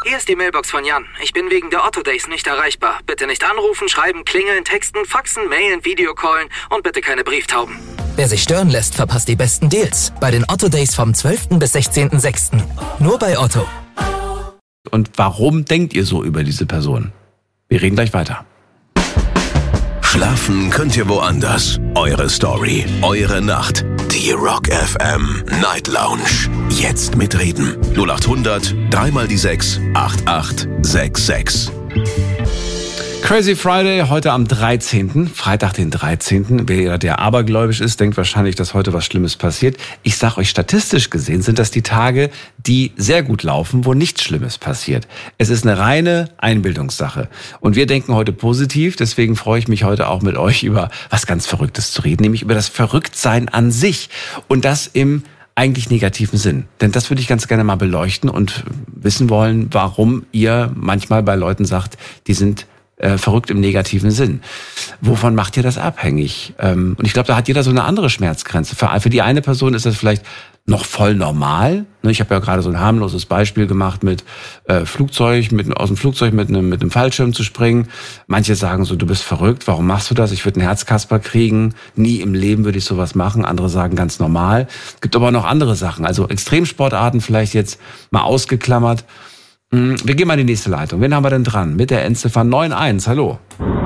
Hier ist die Mailbox von Jan. Ich bin wegen der Otto Days nicht erreichbar. Bitte nicht anrufen, schreiben, klingeln, texten, faxen, mailen, Videocallen und bitte keine Brieftauben. Wer sich stören lässt, verpasst die besten Deals. Bei den Otto Days vom 12. bis 16.06. Nur bei Otto. Und warum denkt ihr so über diese Person? Wir reden gleich weiter. Schlafen könnt ihr woanders. Eure Story, eure Nacht. Die Rock FM Night Lounge. Jetzt mitreden. 0800 3 die 6 8866. Crazy Friday, heute am 13., Freitag den 13. Wer der abergläubisch ist, denkt wahrscheinlich, dass heute was Schlimmes passiert. Ich sag euch, statistisch gesehen sind das die Tage, die sehr gut laufen, wo nichts Schlimmes passiert. Es ist eine reine Einbildungssache. Und wir denken heute positiv, deswegen freue ich mich heute auch mit euch über was ganz Verrücktes zu reden, nämlich über das Verrücktsein an sich. Und das im eigentlich negativen Sinn. Denn das würde ich ganz gerne mal beleuchten und wissen wollen, warum ihr manchmal bei Leuten sagt, die sind verrückt im negativen Sinn. Wovon macht ihr das abhängig? Und ich glaube, da hat jeder so eine andere Schmerzgrenze. Für die eine Person ist das vielleicht noch voll normal. Ich habe ja gerade so ein harmloses Beispiel gemacht mit aus dem Flugzeug mit einem Fallschirm zu springen. Manche sagen so, du bist verrückt, warum machst du das? Ich würde einen Herzkasper kriegen. Nie im Leben würde ich sowas machen. Andere sagen ganz normal. Gibt aber noch andere Sachen. Also Extremsportarten vielleicht jetzt mal ausgeklammert. Wir gehen mal in die nächste Leitung. Wen haben wir denn dran? Mit der Endziffer 91. Hallo.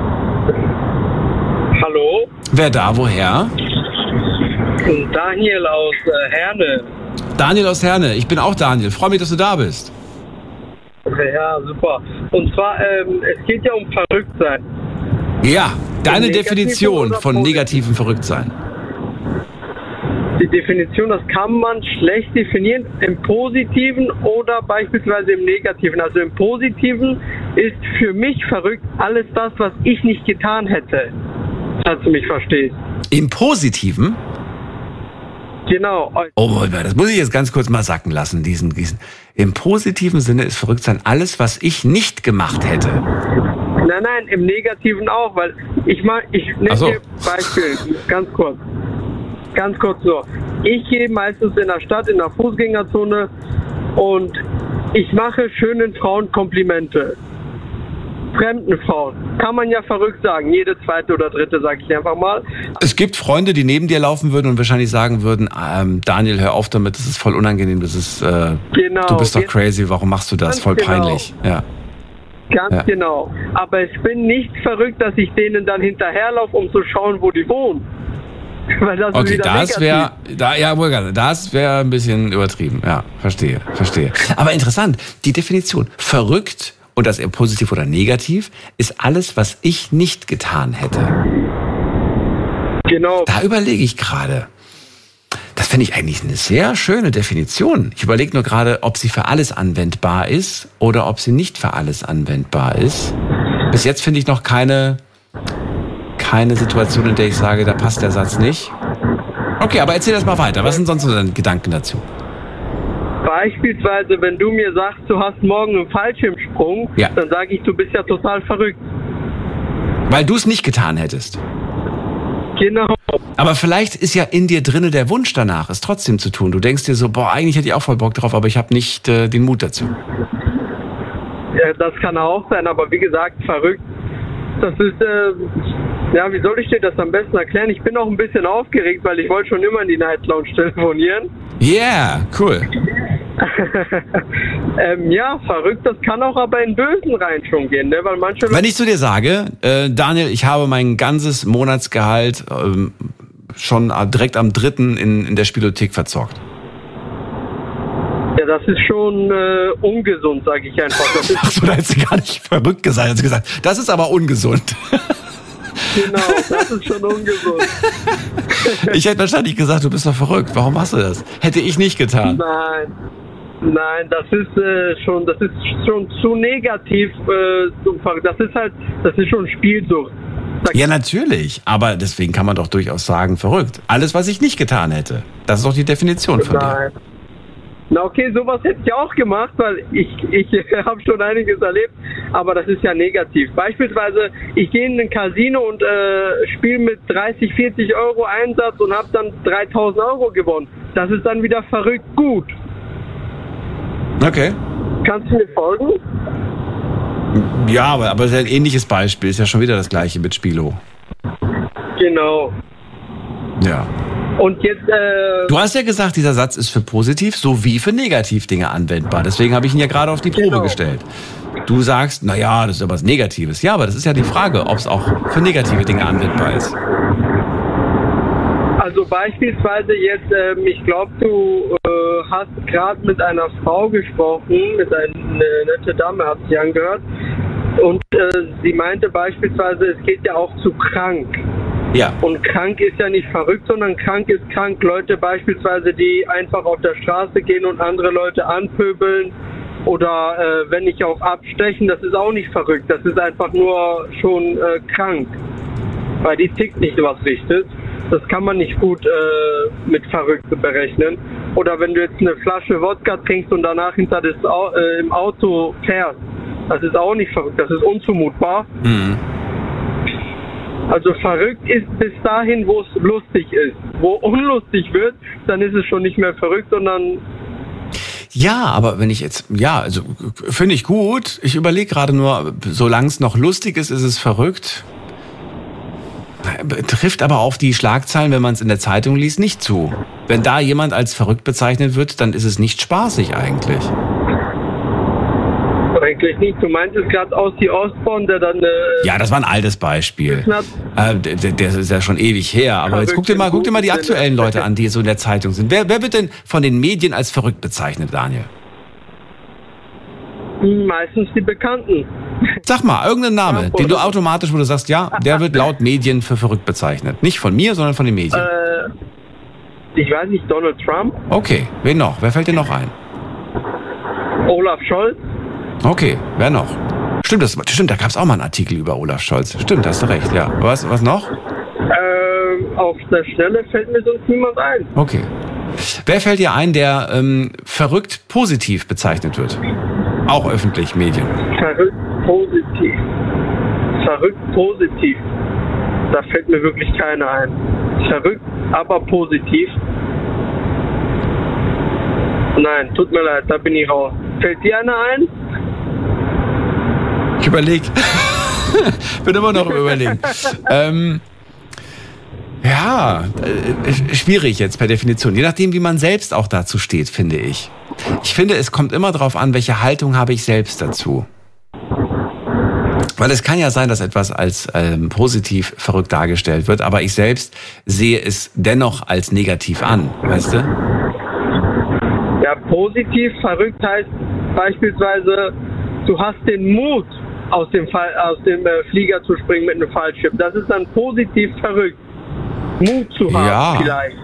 Hallo. Wer da? Woher? Daniel aus Herne. Daniel aus Herne. Ich bin auch Daniel. Freue mich, dass du da bist. Ja, super. Und zwar, es geht ja um Verrücktsein. Ja, deine Definition von negativem Verrücktsein. Die Definition, das kann man schlecht definieren, im Positiven oder beispielsweise im Negativen. Also im Positiven ist für mich verrückt alles das, was ich nicht getan hätte. Falls du mich verstehst. Im Positiven? Genau. Oh, das muss ich jetzt ganz kurz mal sacken lassen, diesen. Im positiven Sinne ist Verrücktsein alles, was ich nicht gemacht hätte. Nein, im Negativen auch, weil ich nenne dir Beispiel, ganz kurz nur. Ich gehe meistens in der Stadt, in der Fußgängerzone und ich mache schönen Frauen Komplimente. Fremden Frauen. Kann man ja verrückt sagen. Jede zweite oder dritte, sag ich einfach mal. Es gibt Freunde, die neben dir laufen würden und wahrscheinlich sagen würden, Daniel, hör auf damit, das ist voll unangenehm, das ist, du bist doch crazy, warum machst du das? Voll peinlich. Ja. Ganz genau. Aber ich bin nicht verrückt, dass ich denen dann hinterherlaufe, um zu schauen, wo die wohnen. Weil das okay, das wäre ein bisschen übertrieben. Ja, verstehe. Aber interessant, die Definition. Verrückt, und das eher positiv oder negativ, ist alles, was ich nicht getan hätte. Genau. Da überlege ich gerade. Das finde ich eigentlich eine sehr schöne Definition. Ich überlege nur gerade, ob sie für alles anwendbar ist oder ob sie nicht für alles anwendbar ist. Bis jetzt finde ich noch keine Situation, in der ich sage, da passt der Satz nicht. Okay, aber erzähl das mal weiter. Was sind sonst so deine Gedanken dazu? Beispielsweise, wenn du mir sagst, du hast morgen einen Fallschirmsprung, dann sage ich, du bist ja total verrückt. Weil du es nicht getan hättest. Genau. Aber vielleicht ist ja in dir drinne der Wunsch danach, es trotzdem zu tun. Du denkst dir so, eigentlich hätte ich auch voll Bock drauf, aber ich habe nicht den Mut dazu. Ja, das kann auch sein, aber wie gesagt, verrückt. Das ist, wie soll ich dir das am besten erklären? Ich bin auch ein bisschen aufgeregt, weil ich wollte schon immer in die Night Lounge telefonieren. Yeah, cool. Verrückt, das kann auch aber in Bösen rein schon gehen, ne? Weil manche... Wenn ich zu dir sage, Daniel, ich habe mein ganzes Monatsgehalt schon direkt am 3. in der Spielothek verzockt. Ja, das ist schon ungesund, sage ich einfach. Das ist Achso, da hättest du gar nicht verrückt gesagt. Hast du gesagt, das ist aber ungesund. Genau, das ist schon ungesund. Ich hätte wahrscheinlich gesagt, du bist doch verrückt. Warum machst du das? Hätte ich nicht getan. Nein, das ist schon zu negativ. Das ist schon Spielsucht. Ja, natürlich. Aber deswegen kann man doch durchaus sagen, verrückt. Alles, was ich nicht getan hätte. Das ist doch die Definition von dir. Na okay, sowas hätte ich auch gemacht, weil ich habe schon einiges erlebt, aber das ist ja negativ. Beispielsweise, ich gehe in ein Casino und spiele mit 30, 40 Euro Einsatz und habe dann 3.000 Euro gewonnen. Das ist dann wieder verrückt gut. Okay. Kannst du mir folgen? Ja, aber es ist ein ähnliches Beispiel. Ist ja schon wieder das gleiche mit Spilo. Genau. Ja. Und jetzt, Du hast ja gesagt, dieser Satz ist für positiv sowie für negativ Dinge anwendbar. Deswegen habe ich ihn ja gerade auf die Probe gestellt. Du sagst, naja, das ist ja was Negatives. Ja, aber das ist ja die Frage, ob es auch für negative Dinge anwendbar ist. Also beispielsweise jetzt, ich glaube, du hast gerade mit einer Frau gesprochen, mit einer nette Dame, hat sich angehört. Und sie meinte beispielsweise, es geht ja auch zu krank. Ja. Und krank ist ja nicht verrückt, sondern krank ist krank. Leute beispielsweise, die einfach auf der Straße gehen und andere Leute anpöbeln oder wenn nicht auch abstechen, das ist auch nicht verrückt. Das ist einfach nur schon krank, weil die tickt nicht was Richtiges. Das kann man nicht gut mit verrückt berechnen. Oder wenn du jetzt eine Flasche Wodka trinkst und danach hinter das im Auto fährst, das ist auch nicht verrückt, das ist unzumutbar. Mhm. Also verrückt ist bis dahin, wo es lustig ist. Wo unlustig wird, dann ist es schon nicht mehr verrückt, sondern... Ja, aber wenn ich jetzt... Ja, also finde ich gut. Ich überlege gerade nur, solange es noch lustig ist, ist es verrückt. Trifft aber auf die Schlagzeilen, wenn man es in der Zeitung liest, nicht zu. Wenn da jemand als verrückt bezeichnet wird, dann ist es nicht spaßig eigentlich. Eigentlich nicht. Du meintest gerade Ozzy Osbourne, der dann... ja, das war ein altes Beispiel. Der ist ja schon ewig her. Aber jetzt guck dir mal die aktuellen Leute an, die so in der Zeitung sind. Wer wird denn von den Medien als verrückt bezeichnet, Daniel? Meistens die Bekannten. Sag mal, irgendeinen Namen, den du automatisch, wo du sagst, ja, der wird laut Medien für verrückt bezeichnet. Nicht von mir, sondern von den Medien. Ich weiß nicht, Donald Trump. Okay, wen noch? Wer fällt dir noch ein? Olaf Scholz. Okay, wer noch? Stimmt, da gab es auch mal einen Artikel über Olaf Scholz. Stimmt, hast du recht, ja. Was noch? Auf der Stelle fällt mir sonst niemand ein. Okay. Wer fällt dir ein, der verrückt positiv bezeichnet wird? Auch öffentlich, Medien. Verrückt positiv. Verrückt positiv. Da fällt mir wirklich keiner ein. Verrückt, aber positiv. Nein, tut mir leid, da bin ich raus. Fällt dir einer ein? Ich überlege. Bin immer noch im Überlegen. Ja, schwierig jetzt per Definition. Je nachdem, wie man selbst auch dazu steht, finde ich. Ich finde, es kommt immer darauf an, welche Haltung habe ich selbst dazu. Weil es kann ja sein, dass etwas als positiv verrückt dargestellt wird, aber ich selbst sehe es dennoch als negativ an, weißt du? Ja, positiv verrückt heißt beispielsweise, du hast den Mut, aus dem Flieger zu springen mit einem Fallschirm. Das ist dann positiv verrückt. Mut zu haben vielleicht.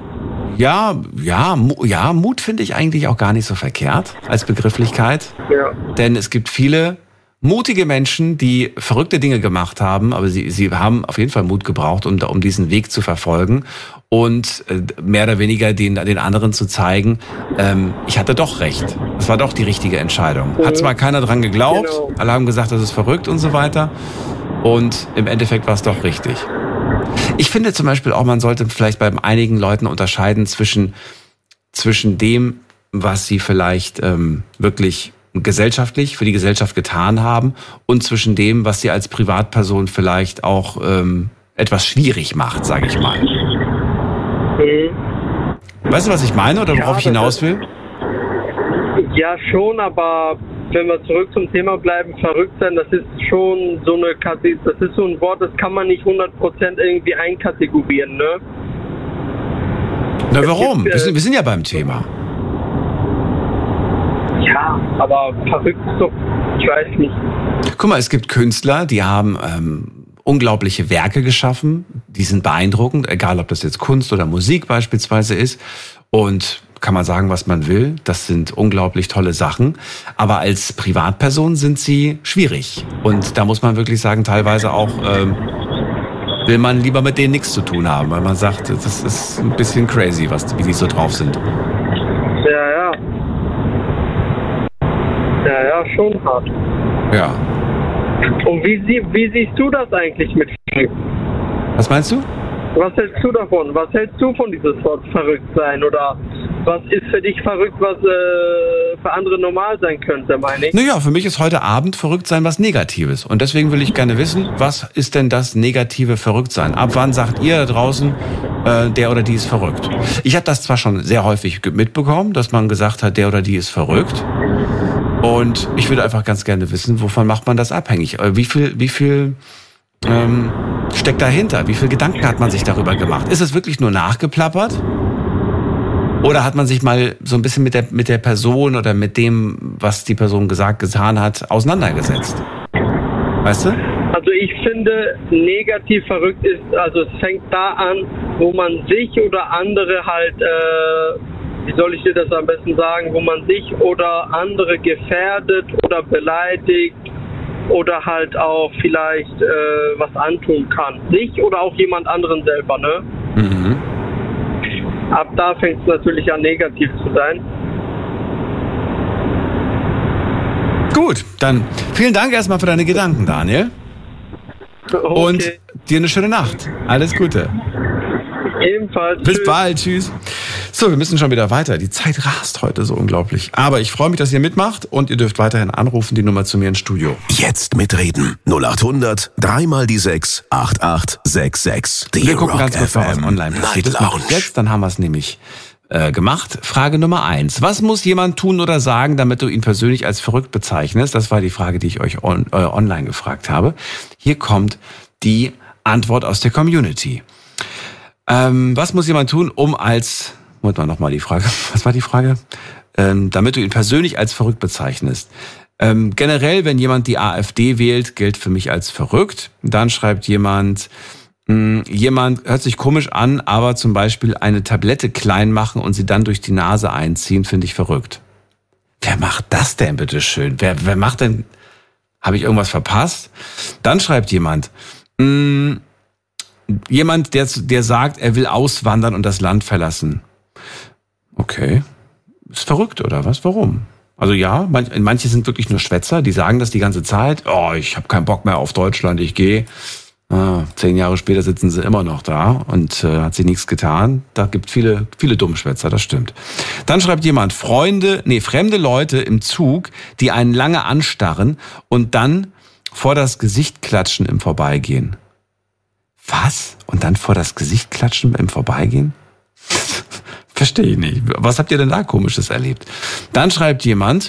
Ja, Mut finde ich eigentlich auch gar nicht so verkehrt als Begrifflichkeit. Ja. Denn es gibt viele mutige Menschen, die verrückte Dinge gemacht haben, aber sie haben auf jeden Fall Mut gebraucht, um diesen Weg zu verfolgen und mehr oder weniger den anderen zu zeigen, ich hatte doch recht. Das war doch die richtige Entscheidung. Hat zwar keiner dran geglaubt, alle haben gesagt, das ist verrückt und so weiter. Und im Endeffekt war es doch richtig. Ich finde zum Beispiel auch, man sollte vielleicht bei einigen Leuten unterscheiden zwischen dem, was sie vielleicht wirklich gesellschaftlich für die Gesellschaft getan haben und zwischen dem, was sie als Privatperson vielleicht auch etwas schwierig macht, sage ich mal. Weißt du, was ich meine oder worauf ich hinaus will? Ja, schon, aber wenn wir zurück zum Thema bleiben, verrückt sein, das ist schon so das ist so ein Wort, das kann man nicht 100% irgendwie einkategorieren, ne? Na, warum? Wir sind ja beim Thema. Ja, aber verrückt ist doch, ich weiß nicht. Guck mal, es gibt Künstler, die haben unglaubliche Werke geschaffen, die sind beeindruckend, egal ob das jetzt Kunst oder Musik beispielsweise ist. Und kann man sagen, was man will, das sind unglaublich tolle Sachen. Aber als Privatperson sind sie schwierig. Und da muss man wirklich sagen, teilweise auch will man lieber mit denen nichts zu tun haben, weil man sagt, das ist ein bisschen crazy, wie die so drauf sind. Ja, schon hart. Ja. Und wie siehst du das eigentlich mit verrückt? Was meinst du? Was hältst du davon? Was hältst du von dieses Wort verrückt sein? Oder was ist für dich verrückt, was für andere normal sein könnte, meine ich. Naja, für mich ist heute Abend verrückt sein was Negatives. Und deswegen will ich gerne wissen, was ist denn das negative Verrücktsein? Ab wann sagt ihr da draußen, der oder die ist verrückt? Ich habe das zwar schon sehr häufig mitbekommen, dass man gesagt hat, der oder die ist verrückt. Und ich würde einfach ganz gerne wissen, wovon macht man das abhängig? Wie viel steckt dahinter? Wie viel Gedanken hat man sich darüber gemacht? Ist es wirklich nur nachgeplappert? Oder hat man sich mal so ein bisschen mit der Person oder mit dem, was die Person getan hat, auseinandergesetzt? Weißt du? Also ich finde, negativ verrückt ist, also es fängt da an, wo man sich oder andere halt, wie soll ich dir das am besten sagen, wo man sich oder andere gefährdet oder beleidigt oder halt auch vielleicht was antun kann. Sich oder auch jemand anderen selber, ne? Mhm. Ab da fängt es natürlich an, negativ zu sein. Gut, dann vielen Dank erstmal für deine Gedanken, Daniel. Okay. Und dir eine schöne Nacht. Alles Gute. Ebenfalls. Bis bald, tschüss. So, wir müssen schon wieder weiter. Die Zeit rast heute so unglaublich. Aber ich freue mich, dass ihr mitmacht und ihr dürft weiterhin anrufen, die Nummer zu mir ins Studio. Jetzt mitreden. 0800 3x6 8866. Wir gucken ganz kurz mal, was online passiert. Das mache ich jetzt, dann haben wir es nämlich gemacht. Frage Nummer 1. Was muss jemand tun oder sagen, damit du ihn persönlich als verrückt bezeichnest? Das war die Frage, die ich euch online gefragt habe. Hier kommt die Antwort aus der Community. Was muss jemand tun, um als... Moment mal nochmal die Frage. Was war die Frage? Damit du ihn persönlich als verrückt bezeichnest. Generell, wenn jemand die AfD wählt, gilt für mich als verrückt. Dann schreibt jemand hört sich komisch an, aber zum Beispiel eine Tablette klein machen und sie dann durch die Nase einziehen, finde ich verrückt. Wer macht das denn, bitteschön? Wer macht denn... Habe ich irgendwas verpasst? Dann schreibt jemand... Jemand, der sagt, er will auswandern und das Land verlassen. Okay. Ist verrückt, oder was? Warum? Also ja, manche sind wirklich nur Schwätzer, die sagen das die ganze Zeit. Oh, ich habe keinen Bock mehr auf Deutschland, ich gehe. 10 Jahre später sitzen sie immer noch da und hat sich nichts getan. Da gibt viele Dummschwätzer, das stimmt. Dann schreibt jemand, fremde Leute im Zug, die einen lange anstarren und dann vor das Gesicht klatschen im Vorbeigehen. Was? Und dann vor das Gesicht klatschen im Vorbeigehen? Verstehe ich nicht. Was habt ihr denn da Komisches erlebt? Dann schreibt jemand,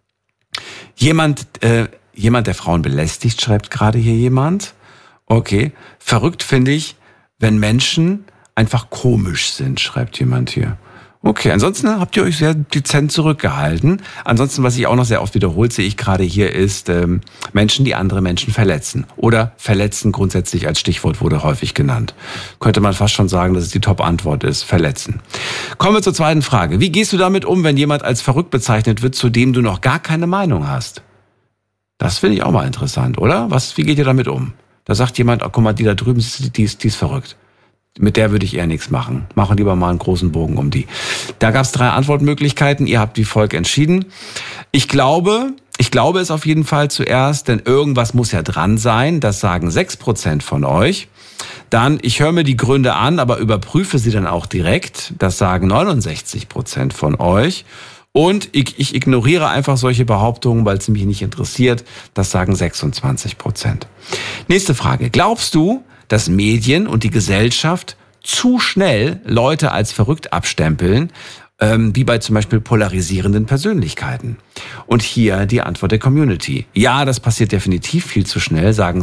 der Frauen belästigt, schreibt gerade hier jemand. Okay. Verrückt finde ich, wenn Menschen einfach komisch sind, schreibt jemand hier. Okay, ansonsten habt ihr euch sehr dezent zurückgehalten. Ansonsten, was ich auch noch sehr oft wiederholt, sehe ich gerade hier, ist Menschen, die andere Menschen verletzen. Oder verletzen grundsätzlich als Stichwort wurde häufig genannt. Könnte man fast schon sagen, dass es die Top-Antwort ist, verletzen. Kommen wir zur zweiten Frage. Wie gehst du damit um, wenn jemand als verrückt bezeichnet wird, zu dem du noch gar keine Meinung hast? Das finde ich auch mal interessant, oder? Wie geht ihr damit um? Da sagt jemand, oh, guck mal, die da drüben, die ist verrückt. Mit der würde ich eher nichts machen. Machen lieber mal einen großen Bogen um die. Da gab es 3 Antwortmöglichkeiten. Ihr habt wie folgt entschieden. Ich glaube es auf jeden Fall zuerst, denn irgendwas muss ja dran sein. Das sagen 6% von euch. Dann, ich höre mir die Gründe an, aber überprüfe sie dann auch direkt. Das sagen 69% von euch. Und ich ignoriere einfach solche Behauptungen, weil es mich nicht interessiert. Das sagen 26%. Nächste Frage. Glaubst du, dass Medien und die Gesellschaft zu schnell Leute als verrückt abstempeln, wie bei zum Beispiel polarisierenden Persönlichkeiten? Und hier die Antwort der Community. Ja, das passiert definitiv viel zu schnell, sagen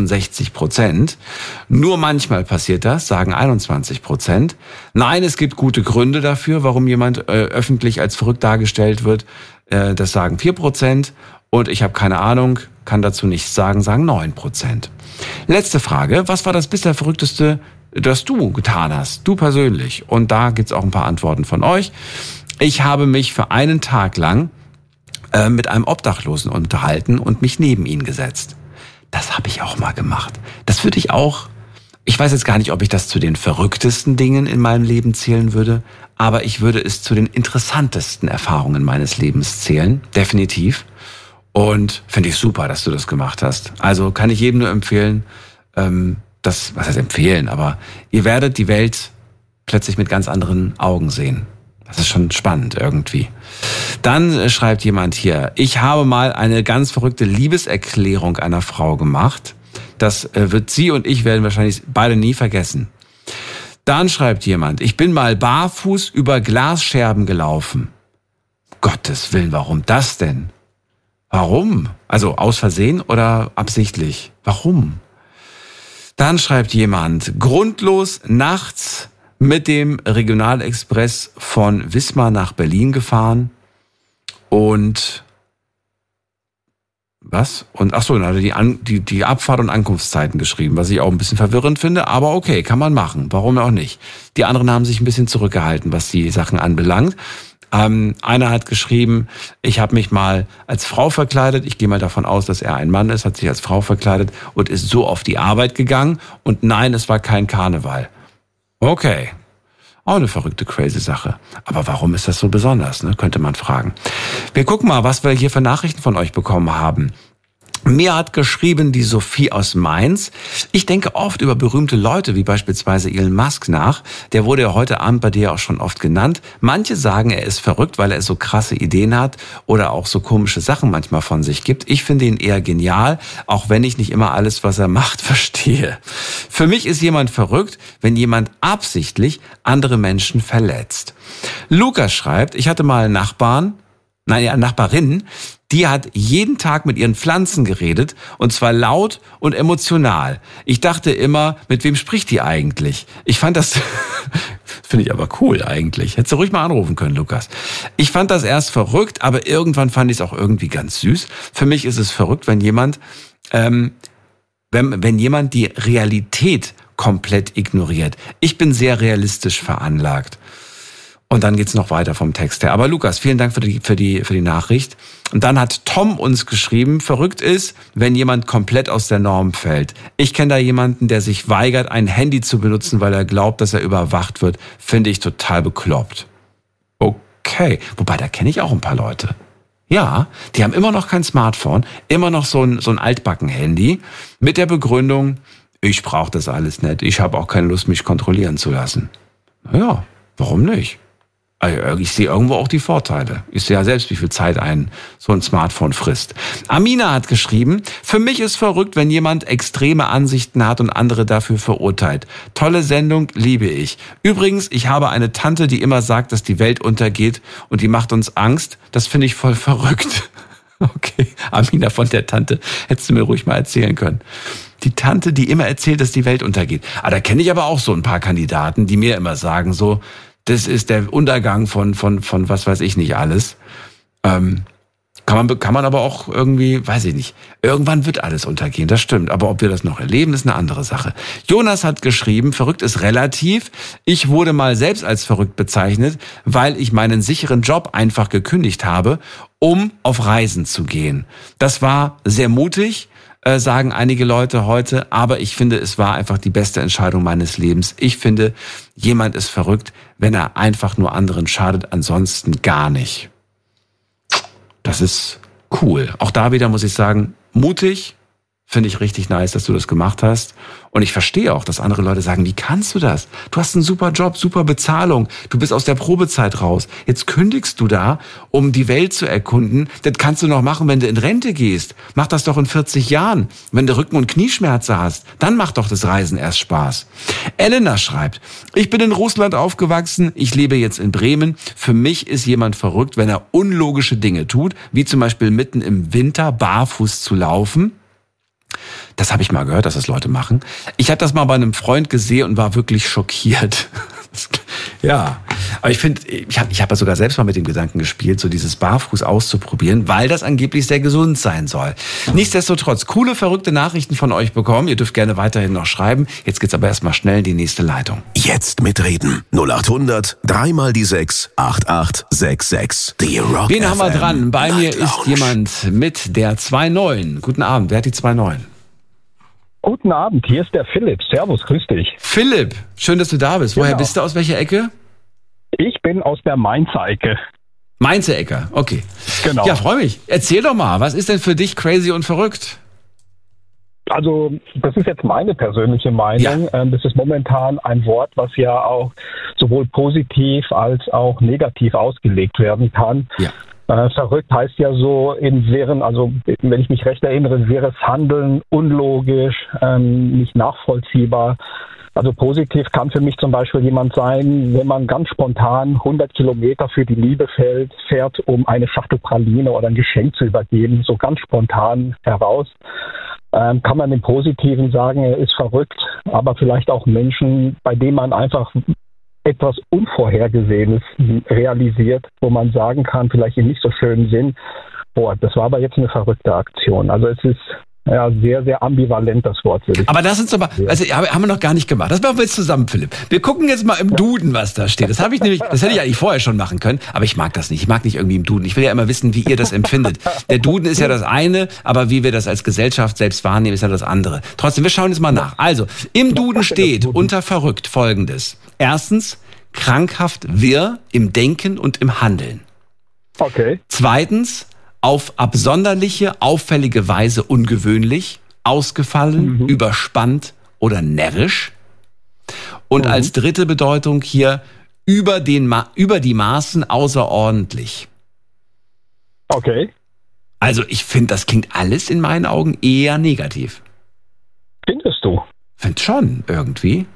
66%. Nur manchmal passiert das, sagen 21%. Nein, es gibt gute Gründe dafür, warum jemand öffentlich als verrückt dargestellt wird. Das sagen 4%. Und ich habe keine Ahnung, kann dazu nichts sagen, sagen 9%. Letzte Frage. Was war das bisher Verrückteste, das du getan hast? Du persönlich. Und da gibt's auch ein paar Antworten von euch. Ich habe mich für einen Tag lang mit einem Obdachlosen unterhalten und mich neben ihn gesetzt. Das habe ich auch mal gemacht. Das würde ich auch... Ich weiß jetzt gar nicht, ob ich das zu den verrücktesten Dingen in meinem Leben zählen würde, aber ich würde es zu den interessantesten Erfahrungen meines Lebens zählen. Definitiv. Und finde ich super, dass du das gemacht hast. Also kann ich jedem nur empfehlen, was heißt empfehlen, aber ihr werdet die Welt plötzlich mit ganz anderen Augen sehen. Das ist schon spannend irgendwie. Dann schreibt jemand hier, ich habe mal eine ganz verrückte Liebeserklärung einer Frau gemacht. Das wird sie und ich werden wahrscheinlich beide nie vergessen. Dann schreibt jemand, ich bin mal barfuß über Glasscherben gelaufen. Gottes Willen, warum das denn? Warum? Also aus Versehen oder absichtlich? Warum? Dann schreibt jemand, grundlos nachts mit dem Regionalexpress von Wismar nach Berlin gefahren und was? Und ach so, dann hat er die Abfahrt- und Ankunftszeiten geschrieben, was ich auch ein bisschen verwirrend finde, aber okay, kann man machen. Warum auch nicht? Die anderen haben sich ein bisschen zurückgehalten, was die Sachen anbelangt. Einer hat geschrieben, ich habe mich mal als Frau verkleidet. Ich gehe mal davon aus, dass er ein Mann ist, hat sich als Frau verkleidet und ist so auf die Arbeit gegangen. Und nein, es war kein Karneval. Okay, auch eine verrückte, crazy Sache. Aber warum ist das so besonders, ne? Könnte man fragen. Wir gucken mal, was wir hier für Nachrichten von euch bekommen haben. Mir hat geschrieben die Sophie aus Mainz. Ich denke oft über berühmte Leute, wie beispielsweise Elon Musk nach. Der wurde ja heute Abend bei dir auch schon oft genannt. Manche sagen, er ist verrückt, weil er so krasse Ideen hat oder auch so komische Sachen manchmal von sich gibt. Ich finde ihn eher genial, auch wenn ich nicht immer alles, was er macht, verstehe. Für mich ist jemand verrückt, wenn jemand absichtlich andere Menschen verletzt. Lukas schreibt, ich hatte mal eine Nachbarin, die hat jeden Tag mit ihren Pflanzen geredet und zwar laut und emotional. Ich dachte immer, mit wem spricht die eigentlich? Ich fand das, finde ich aber cool eigentlich. Hättest du ruhig mal anrufen können, Lukas. Ich fand das erst verrückt, aber irgendwann fand ich es auch irgendwie ganz süß. Für mich ist es verrückt, wenn jemand die Realität komplett ignoriert. Ich bin sehr realistisch veranlagt. Und dann geht's noch weiter vom Text her. Aber Lukas, vielen Dank für die Nachricht. Und dann hat Tom uns geschrieben, verrückt ist, wenn jemand komplett aus der Norm fällt. Ich kenne da jemanden, der sich weigert, ein Handy zu benutzen, weil er glaubt, dass er überwacht wird. Finde ich total bekloppt. Okay, wobei, da kenne ich auch ein paar Leute. Ja, die haben immer noch kein Smartphone, immer noch so ein Altbacken-Handy mit der Begründung, ich brauche das alles nicht, ich habe auch keine Lust, mich kontrollieren zu lassen. Naja, warum nicht? Ich sehe irgendwo auch die Vorteile. Ich sehe ja selbst, wie viel Zeit so ein Smartphone frisst. Amina hat geschrieben, für mich ist verrückt, wenn jemand extreme Ansichten hat und andere dafür verurteilt. Tolle Sendung, liebe ich. Übrigens, ich habe eine Tante, die immer sagt, dass die Welt untergeht und die macht uns Angst. Das finde ich voll verrückt. Okay, Amina von der Tante, hättest du mir ruhig mal erzählen können. Die Tante, die immer erzählt, dass die Welt untergeht. Da kenne ich aber auch so ein paar Kandidaten, die mir immer sagen so, das ist der Untergang von was weiß ich nicht alles. Kann man aber auch irgendwie, weiß ich nicht. Irgendwann wird alles untergehen, das stimmt. Aber ob wir das noch erleben, ist eine andere Sache. Jonas hat geschrieben, verrückt ist relativ. Ich wurde mal selbst als verrückt bezeichnet, weil ich meinen sicheren Job einfach gekündigt habe, um auf Reisen zu gehen. Das war sehr mutig, sagen einige Leute heute, aber ich finde, es war einfach die beste Entscheidung meines Lebens. Ich finde, jemand ist verrückt, wenn er einfach nur anderen schadet, ansonsten gar nicht. Das ist cool. Auch da wieder muss ich sagen, mutig, finde ich richtig nice, dass du das gemacht hast. Und ich verstehe auch, dass andere Leute sagen, wie kannst du das? Du hast einen super Job, super Bezahlung. Du bist aus der Probezeit raus. Jetzt kündigst du da, um die Welt zu erkunden. Das kannst du noch machen, wenn du in Rente gehst. Mach das doch in 40 Jahren. Wenn du Rücken- und Knieschmerzen hast, dann macht doch das Reisen erst Spaß. Elena schreibt, ich bin in Russland aufgewachsen. Ich lebe jetzt in Bremen. Für mich ist jemand verrückt, wenn er unlogische Dinge tut, wie zum Beispiel mitten im Winter barfuß zu laufen. Das habe ich mal gehört, dass das Leute machen. Ich habe das mal bei einem Freund gesehen und war wirklich schockiert. Ja, aber ich finde, ich hab ja sogar selbst mal mit dem Gedanken gespielt, so dieses Barfuß auszuprobieren, weil das angeblich sehr gesund sein soll. Nichtsdestotrotz, coole, verrückte Nachrichten von euch bekommen. Ihr dürft gerne weiterhin noch schreiben. Jetzt geht's aber erstmal schnell in die nächste Leitung. Jetzt mitreden. 0800 3x6 8866. Die Rock Wen FM haben wir dran? Bei mir Night ist Lounge. jemand mit der 2.9. Guten Abend. Wer hat die 2.9? Guten Abend, hier ist der Philipp. Servus, grüß dich. Philipp, schön, dass du da bist. Woher Genau. bist du? Aus welcher Ecke? Ich bin aus der Mainzer Ecke. Mainzer Ecke, okay. Genau. Ja, freue mich. Erzähl doch mal, was ist denn für dich crazy und verrückt? Also das ist jetzt meine persönliche Meinung. Ja. Das ist momentan ein Wort, was ja auch sowohl positiv als auch negativ ausgelegt werden kann. Ja. Verrückt heißt ja so in wären, also wenn ich mich recht erinnere, wäres Handeln unlogisch, nicht nachvollziehbar. Also positiv kann für mich zum Beispiel jemand sein, wenn man ganz spontan 100 Kilometer für die Liebe fährt, um eine Schachtel Praline oder ein Geschenk zu übergeben, so ganz spontan heraus. Kann man im Positiven sagen, er ist verrückt, aber vielleicht auch Menschen, bei denen man einfach etwas Unvorhergesehenes realisiert, wo man sagen kann, vielleicht in nicht so schönen Sinn, boah, das war aber jetzt eine verrückte Aktion. Also es ist ja sehr, sehr ambivalent, das Wort. Aber das ist aber, also haben wir noch gar nicht gemacht. Das machen wir jetzt zusammen, Philipp. Wir gucken jetzt mal im Duden, was da steht. Das hätte ich eigentlich vorher schon machen können, aber ich mag das nicht. Ich mag nicht irgendwie im Duden. Ich will ja immer wissen, wie ihr das empfindet. Der Duden ist ja das eine, aber wie wir das als Gesellschaft selbst wahrnehmen, ist ja das andere. Trotzdem, wir schauen jetzt mal nach. Also, im Duden steht unter verrückt Folgendes. Erstens, krankhaft wirr im Denken und im Handeln. Okay. Zweitens, auf absonderliche, auffällige Weise ungewöhnlich, ausgefallen, überspannt oder närrisch. Und als dritte Bedeutung hier über die Maßen außerordentlich. Okay. Also ich finde, das klingt alles in meinen Augen eher negativ. Findest du? Find schon, irgendwie.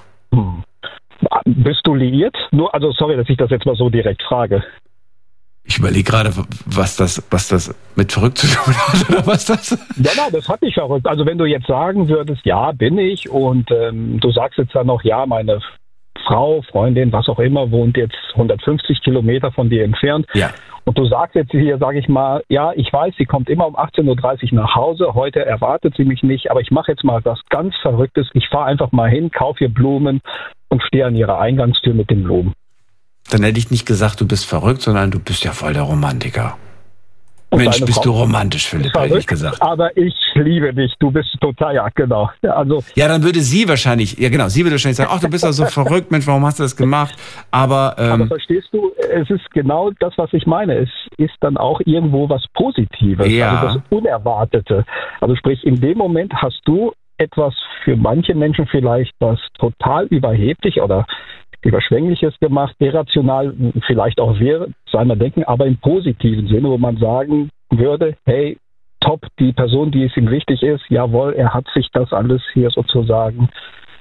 Bist du liiert? Nur, also sorry, dass ich das jetzt mal so direkt frage. Ich überlege gerade, was das mit verrückt zu tun hat, oder was das? Ja, das hat dich verrückt. Also wenn du jetzt sagen würdest, ja, bin ich, und du sagst jetzt dann noch, ja, meine Frau, Freundin, was auch immer, wohnt jetzt 150 Kilometer von dir entfernt. Ja. Und du sagst jetzt hier, sage ich mal, ja, ich weiß, sie kommt immer um 18.30 Uhr nach Hause, heute erwartet sie mich nicht, aber ich mache jetzt mal was ganz Verrücktes. Ich fahre einfach mal hin, kaufe ihr Blumen und stehe an ihrer Eingangstür mit den Blumen. Dann hätte ich nicht gesagt, du bist verrückt, sondern du bist ja voll der Romantiker. Und Mensch, bist du romantisch, Philipp, hätte ich gesagt. Aber ich liebe dich, du bist total, ja, genau. Also, ja, dann würde sie wahrscheinlich sagen, ach, du bist doch so verrückt, Mensch, warum hast du das gemacht? Aber verstehst du, es ist genau das, was ich meine. Es ist dann auch irgendwo was Positives, also das Unerwartete. Also sprich, in dem Moment hast du etwas für manche Menschen vielleicht was total überheblich oder Überschwängliches gemacht, irrational vielleicht auch wäre, sein wir denken, aber im positiven Sinne, wo man sagen würde, hey, top, die Person, die es ihm wichtig ist, jawohl, er hat sich das alles hier sozusagen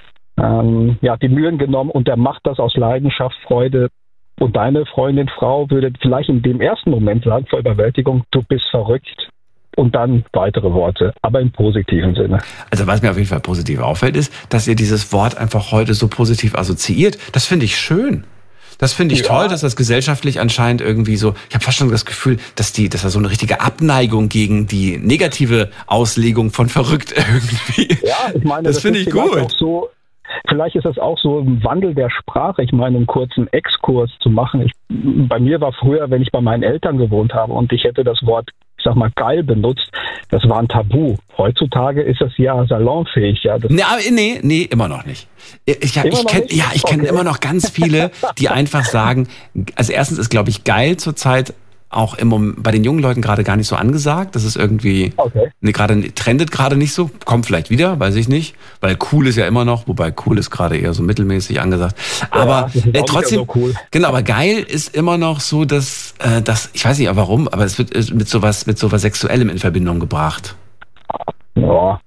die Mühen genommen und er macht das aus Leidenschaft, Freude. Und deine Freundin, Frau würde vielleicht in dem ersten Moment sagen, vor Überwältigung, du bist verrückt. Und dann weitere Worte, aber im positiven Sinne. Also was mir auf jeden Fall positiv auffällt, ist, dass ihr dieses Wort einfach heute so positiv assoziiert. Das finde ich schön. Das finde ich toll, dass das gesellschaftlich anscheinend irgendwie so, ich habe fast schon das Gefühl, dass da so eine richtige Abneigung gegen die negative Auslegung von verrückt irgendwie. Ja, ich meine, das finde ich gut. Auch so, vielleicht ist das auch so ein Wandel der Sprache. Ich meine, einen kurzen Exkurs zu machen. Bei mir war früher, wenn ich bei meinen Eltern gewohnt habe und ich hätte das Wort, ich sag mal, geil benutzt, das war ein Tabu. Heutzutage ist das ja salonfähig. Ja, nee, immer noch nicht. Ich kenne immer noch ganz viele, die einfach sagen, also erstens ist, glaube ich, geil zurzeit auch bei den jungen Leuten gerade gar nicht so angesagt. Das ist irgendwie, trendet gerade nicht so. Kommt vielleicht wieder, weiß ich nicht. Weil cool ist ja immer noch, wobei cool ist gerade eher so mittelmäßig angesagt. Aber trotzdem, so cool. Genau, aber geil ist immer noch so, dass ich weiß nicht warum, aber es wird mit sowas Sexuellem in Verbindung gebracht. Ja,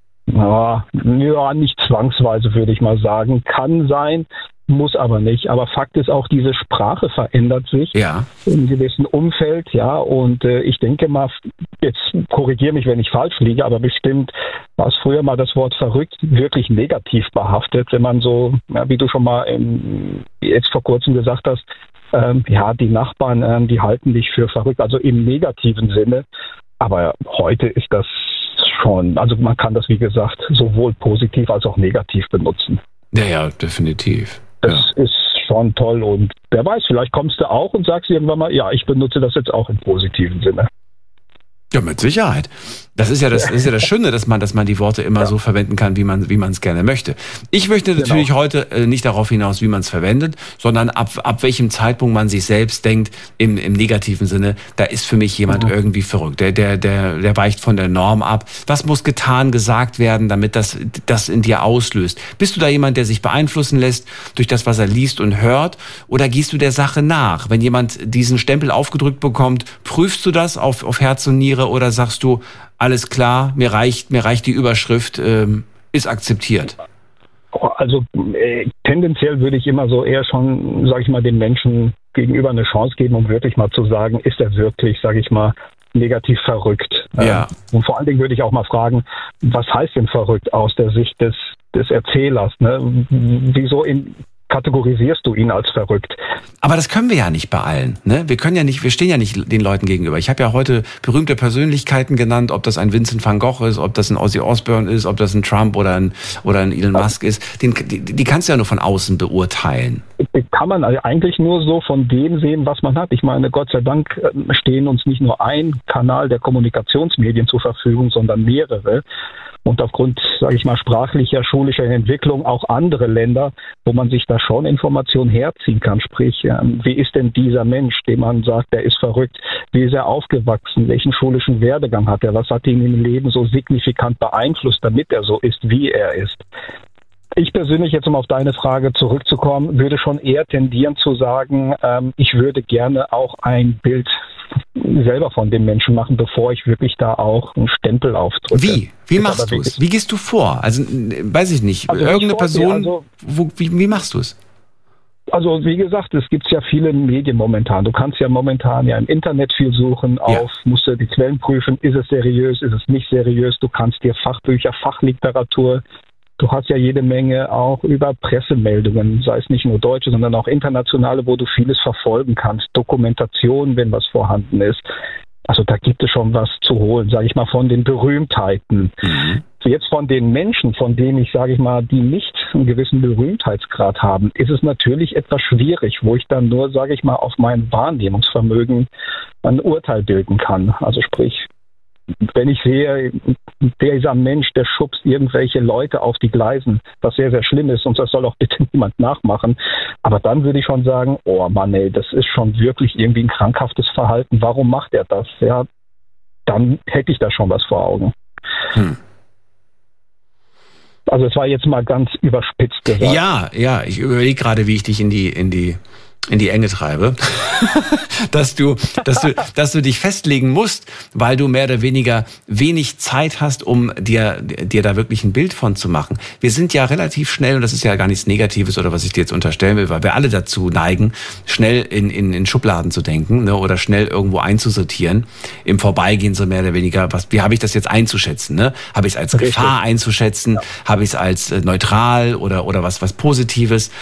nicht zwangsweise, würde ich mal sagen. Kann sein. Muss aber nicht. Aber Fakt ist auch, diese Sprache verändert sich in einem gewissen Umfeld, und ich denke mal, jetzt korrigiere mich, wenn ich falsch liege, aber bestimmt war es früher mal das Wort verrückt wirklich negativ behaftet, wenn man so, wie du schon mal jetzt vor kurzem gesagt hast, die Nachbarn, die halten dich für verrückt, also im negativen Sinne. Aber heute ist das schon, also man kann das, wie gesagt, sowohl positiv als auch negativ benutzen. Ja, definitiv. Das ist schon toll und wer weiß, vielleicht kommst du auch und sagst irgendwann mal, ja, ich benutze das jetzt auch im positiven Sinne. Ja, mit Sicherheit. Das ist ja das Schöne, dass man die Worte immer so verwenden kann, wie man es gerne möchte. Ich möchte natürlich heute nicht darauf hinaus, wie man es verwendet, sondern ab welchem Zeitpunkt man sich selbst denkt, im negativen Sinne, da ist für mich jemand irgendwie verrückt. Der weicht von der Norm ab. Was muss getan, gesagt werden, damit das in dir auslöst? Bist du da jemand, der sich beeinflussen lässt durch das, was er liest und hört? Oder gehst du der Sache nach? Wenn jemand diesen Stempel aufgedrückt bekommt, prüfst du das auf Herz und Niere oder sagst du, alles klar, mir reicht die Überschrift, ist akzeptiert? Also tendenziell würde ich immer so eher schon, sage ich mal, den Menschen gegenüber eine Chance geben, um wirklich mal zu sagen, ist er wirklich, sage ich mal, negativ verrückt? Ja. Und vor allen Dingen würde ich auch mal fragen, was heißt denn verrückt aus der Sicht des Erzählers? Ne? Wieso kategorisierst du ihn als verrückt? Aber das können wir ja nicht bei allen. Ne? Wir stehen ja nicht den Leuten gegenüber. Ich habe ja heute berühmte Persönlichkeiten genannt, ob das ein Vincent van Gogh ist, ob das ein Ozzy Osbourne ist, ob das ein Trump oder ein Elon Musk ist. Die kannst du ja nur von außen beurteilen. Kann man eigentlich nur so von dem sehen, was man hat. Ich meine, Gott sei Dank stehen uns nicht nur ein Kanal der Kommunikationsmedien zur Verfügung, sondern mehrere. Und aufgrund, sage ich mal, sprachlicher, schulischer Entwicklung auch andere Länder, wo man sich da schon Informationen herziehen kann. Sprich, wie ist denn dieser Mensch, dem man sagt, der ist verrückt? Wie ist er aufgewachsen? Welchen schulischen Werdegang hat er? Was hat ihn im Leben so signifikant beeinflusst, damit er so ist, wie er ist? Ich persönlich, jetzt um auf deine Frage zurückzukommen, würde schon eher tendieren zu sagen, ich würde gerne auch ein Bild selber von dem Menschen machen, bevor ich wirklich da auch einen Stempel aufdrücke. Wie machst du es? Wie gehst du vor? Also, weiß ich nicht. Also irgendeine Person, wie machst du es? Also wie gesagt, es gibt ja viele Medien momentan. Du kannst ja momentan im Internet viel suchen, musst du die Quellen prüfen, ist es seriös, ist es nicht seriös. Du kannst dir Fachbücher, Fachliteratur, du hast ja jede Menge auch über Pressemeldungen, sei es nicht nur deutsche, sondern auch internationale, wo du vieles verfolgen kannst. Dokumentation, wenn was vorhanden ist. Also da gibt es schon was zu holen, sage ich mal, von den Berühmtheiten. Jetzt von den Menschen, von denen ich, sage ich mal, die nicht einen gewissen Berühmtheitsgrad haben, ist es natürlich etwas schwierig, wo ich dann nur, sage ich mal, auf mein Wahrnehmungsvermögen ein Urteil bilden kann. Also sprich, wenn ich sehe, dieser Mensch, der schubst irgendwelche Leute auf die Gleisen, was sehr, sehr schlimm ist und das soll auch bitte niemand nachmachen. Aber dann würde ich schon sagen, oh Mann, ey, das ist schon wirklich irgendwie ein krankhaftes Verhalten. Warum macht er das? Ja, dann hätte ich da schon was vor Augen. Also es war jetzt mal ganz überspitzt gesagt. Ja, ich überlege gerade, wie ich dich in die Enge treibe, dass du dich festlegen musst, weil du mehr oder weniger wenig Zeit hast, um dir da wirklich ein Bild von zu machen. Wir sind ja relativ schnell, und das ist ja gar nichts Negatives oder was ich dir jetzt unterstellen will, weil wir alle dazu neigen, schnell in Schubladen zu denken, ne, oder schnell irgendwo einzusortieren, im Vorbeigehen so mehr oder weniger, wie habe ich das jetzt einzuschätzen, ne? Habe ich es als Gefahr einzuschätzen? Ja. Habe ich es als neutral oder was Positives?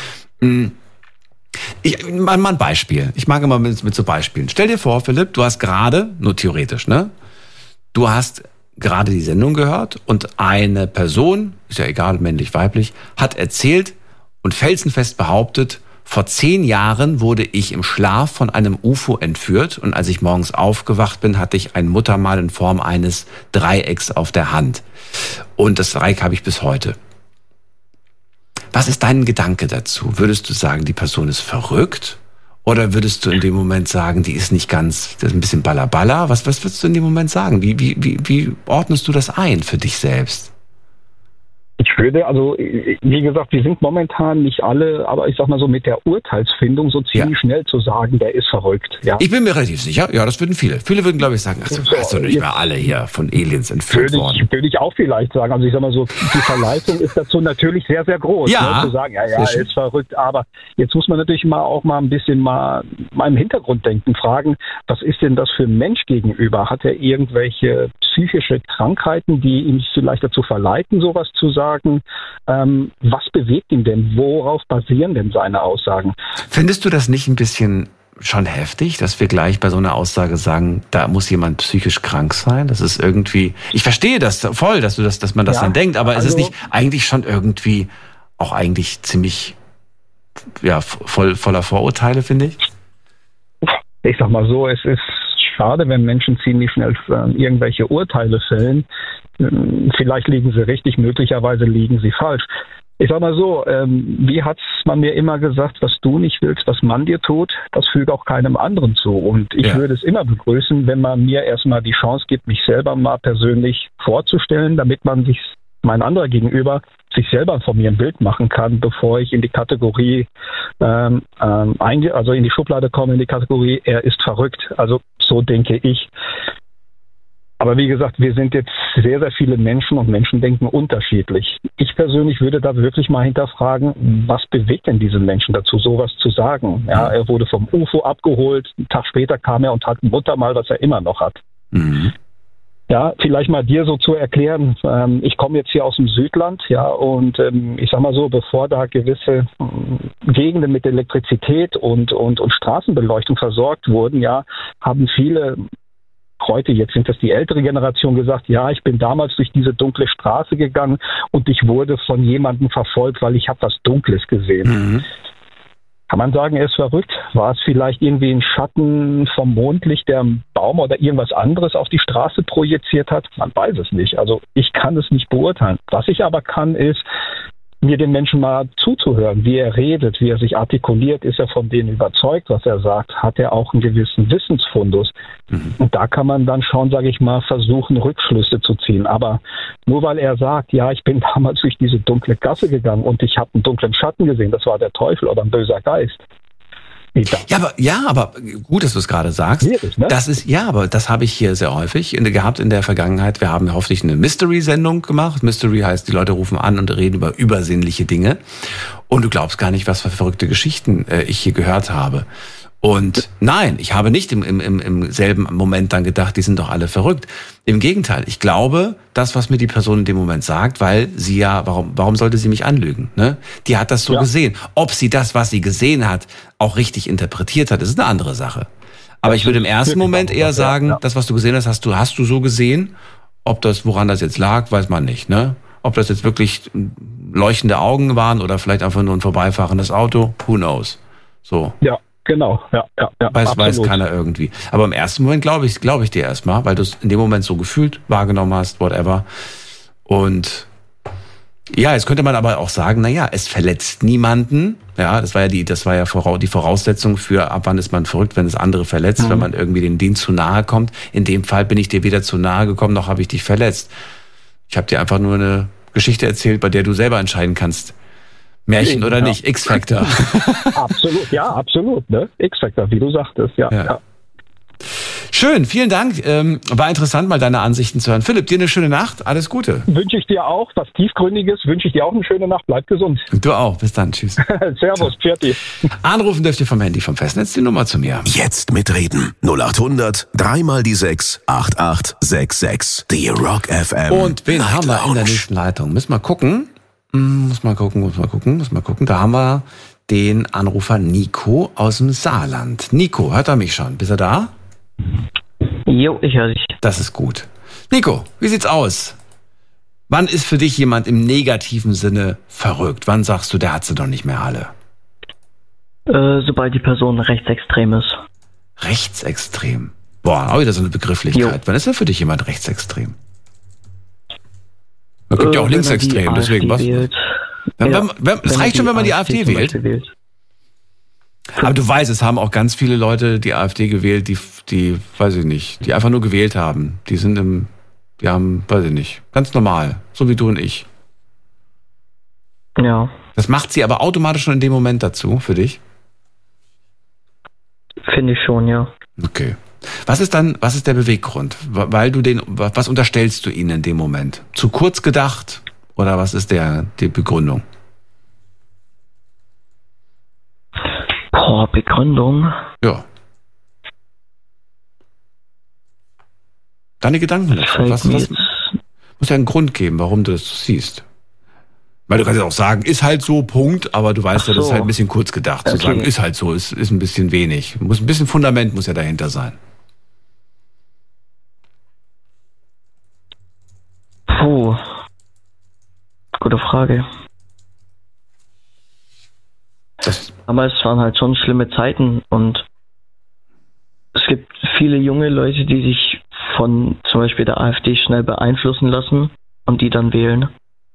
Mal ein Beispiel. Ich mag immer mit so Beispielen. Stell dir vor, Philipp, du hast gerade, nur theoretisch, ne? Du hast gerade die Sendung gehört und eine Person, ist ja egal, männlich, weiblich, hat erzählt und felsenfest behauptet, vor 10 Jahren wurde ich im Schlaf von einem UFO entführt und als ich morgens aufgewacht bin, hatte ich ein Muttermal in Form eines Dreiecks auf der Hand. Und das Dreieck habe ich bis heute. Was ist dein Gedanke dazu? Würdest du sagen, die Person ist verrückt? Oder würdest du in dem Moment sagen, die ist nicht ganz, das ist ein bisschen balla? Was würdest du in dem Moment sagen? Wie ordnest du das ein für dich selbst? Ich würde, also wie gesagt, wir sind momentan nicht alle, aber ich sag mal so mit der Urteilsfindung so ziemlich schnell zu sagen, der ist verrückt. Ja. Ich bin mir relativ sicher, ja, das würden viele. Viele würden, glaube ich, sagen, ach, hast du nicht mehr alle hier von Aliens entführt worden. Würde ich auch vielleicht sagen. Also ich sag mal so, die Verleitung ist dazu natürlich sehr, sehr groß. Ja. Ne, zu sagen, er ist verrückt, aber jetzt muss man natürlich auch mal ein bisschen mal im Hintergrund denken, fragen, was ist denn das für ein Mensch gegenüber? Hat er irgendwelche psychische Krankheiten, die ihn vielleicht dazu verleiten, sowas zu sagen? Was bewegt ihn denn? Worauf basieren denn seine Aussagen? Findest du das nicht ein bisschen schon heftig, dass wir gleich bei so einer Aussage sagen, da muss jemand psychisch krank sein? Das ist irgendwie, ich verstehe das voll, dass man das dann denkt, aber ist es nicht eigentlich schon irgendwie auch eigentlich ziemlich voller Vorurteile, finde ich? Ich sag mal so, es ist schade, wenn Menschen ziemlich schnell irgendwelche Urteile fällen. Vielleicht liegen sie richtig, möglicherweise liegen sie falsch. Ich sag mal so, wie hat's man mir immer gesagt, was du nicht willst, was man dir tut, das füge auch keinem anderen zu. Und ich würde es immer begrüßen, wenn man mir erstmal die Chance gibt, mich selber mal persönlich vorzustellen, damit man sich, mein anderer gegenüber, sich selber von mir ein Bild machen kann, bevor ich in die Kategorie, also in die Schublade komme, in die Kategorie, er ist verrückt. Also so denke ich. Aber wie gesagt, wir sind jetzt sehr, sehr viele Menschen und Menschen denken unterschiedlich. Ich persönlich würde da wirklich mal hinterfragen, was bewegt denn diesen Menschen dazu, sowas zu sagen? Ja, er wurde vom UFO abgeholt, einen Tag später kam er und hat Mutter mal, was er immer noch hat. Mhm. Ja, vielleicht mal dir so zu erklären, ich komme jetzt hier aus dem Südland, ja, und ich sag mal so, bevor da gewisse Gegenden mit Elektrizität und Straßenbeleuchtung versorgt wurden, ja, haben viele heute, jetzt sind das die ältere Generation, gesagt, ja, ich bin damals durch diese dunkle Straße gegangen und ich wurde von jemandem verfolgt, weil ich habe was Dunkles gesehen. Mhm. Kann man sagen, er ist verrückt? War es vielleicht irgendwie ein Schatten vom Mondlicht, der einen Baum oder irgendwas anderes auf die Straße projiziert hat? Man weiß es nicht. Also ich kann es nicht beurteilen. Was ich aber kann, ist, mir den Menschen mal zuzuhören, wie er redet, wie er sich artikuliert, ist er von denen überzeugt, was er sagt, hat er auch einen gewissen Wissensfundus. Mhm. Und da kann man dann schon, sage ich mal, versuchen, Rückschlüsse zu ziehen. Aber nur weil er sagt, ja, ich bin damals durch diese dunkle Gasse gegangen und ich habe einen dunklen Schatten gesehen, das war der Teufel oder ein böser Geist. Ja, aber gut, dass du es gerade sagst. Schwierig, ne? Aber das habe ich hier sehr häufig gehabt in der Vergangenheit. Wir haben hoffentlich eine Mystery-Sendung gemacht. Mystery heißt, die Leute rufen an und reden über übersinnliche Dinge. Und du glaubst gar nicht, was für verrückte Geschichten ich hier gehört habe. Und nein, ich habe nicht im selben Moment dann gedacht, die sind doch alle verrückt. Im Gegenteil, ich glaube, das, was mir die Person in dem Moment sagt, weil sie ja, warum sollte sie mich anlügen? Ne? Die hat das so gesehen. Ob sie das, was sie gesehen hat, auch richtig interpretiert hat, ist eine andere Sache. Aber ich würde im ersten Moment eher sagen, das, was du gesehen hast, hast du so gesehen. Ob das, woran das jetzt lag, weiß man nicht. Ne? Ob das jetzt wirklich leuchtende Augen waren oder vielleicht einfach nur ein vorbeifahrendes Auto, who knows? So. Ja. Genau, ja. Weiß keiner irgendwie. Aber im ersten Moment glaube ich dir erstmal, weil du es in dem Moment so gefühlt wahrgenommen hast, whatever. Und ja, jetzt könnte man aber auch sagen, es verletzt niemanden. Ja, das war ja die Voraussetzung für, ab wann ist man verrückt, wenn es andere verletzt, wenn man irgendwie denen zu nahe kommt. In dem Fall bin ich dir weder zu nahe gekommen, noch habe ich dich verletzt. Ich habe dir einfach nur eine Geschichte erzählt, bei der du selber entscheiden kannst, Märchen oder nicht, X-Factor. Absolut, ne? X-Factor, wie du sagtest, ja. Schön, vielen Dank. War interessant, mal deine Ansichten zu hören. Philipp, dir eine schöne Nacht, alles Gute. Wünsche ich dir auch, was Tiefgründiges, wünsche ich dir auch eine schöne Nacht, bleib gesund. Du auch, bis dann, tschüss. Servus, Pfirti. Anrufen dürft ihr vom Handy vom Festnetz die Nummer zu mir. Jetzt mitreden, 0800 3 die 6 8866, die Rock FM. Und wen haben wir in der nächsten Leitung? Müssen wir gucken. Muss mal gucken. Da haben wir den Anrufer Nico aus dem Saarland. Nico, hört er mich schon? Bist er da? Jo, ich höre dich. Das ist gut. Nico, wie sieht's aus? Wann ist für dich jemand im negativen Sinne verrückt? Wann sagst du, der hat sie doch nicht mehr alle? Sobald die Person rechtsextrem ist. Rechtsextrem? Boah, auch wieder so eine Begrifflichkeit. Jo. Wann ist denn für dich jemand rechtsextrem? Man gibt ja auch linksextrem, deswegen was? Es reicht schon, wenn man die AfD wählt. Aber du weißt, es haben auch ganz viele Leute die AfD gewählt, die weiß ich nicht, die einfach nur gewählt haben. Die haben, weiß ich nicht, ganz normal, so wie du und ich. Ja. Das macht sie aber automatisch schon in dem Moment dazu, für dich? Finde ich schon, ja. Okay. Was ist der Beweggrund? Was unterstellst du ihnen in dem Moment? Zu kurz gedacht? Oder was ist die Begründung? Begründung? Ja. Deine Gedanken dazu. Was muss ja einen Grund geben, warum du das siehst. Weil du kannst ja auch sagen, ist halt so, Punkt, aber du weißt ja, das ist halt ein bisschen kurz gedacht. Okay. Zu sagen, ist halt so, ist ein bisschen wenig. Ein bisschen Fundament muss ja dahinter sein. Puh. Gute Frage. Damals waren halt schon schlimme Zeiten und es gibt viele junge Leute, die sich von zum Beispiel der AfD schnell beeinflussen lassen und die dann wählen.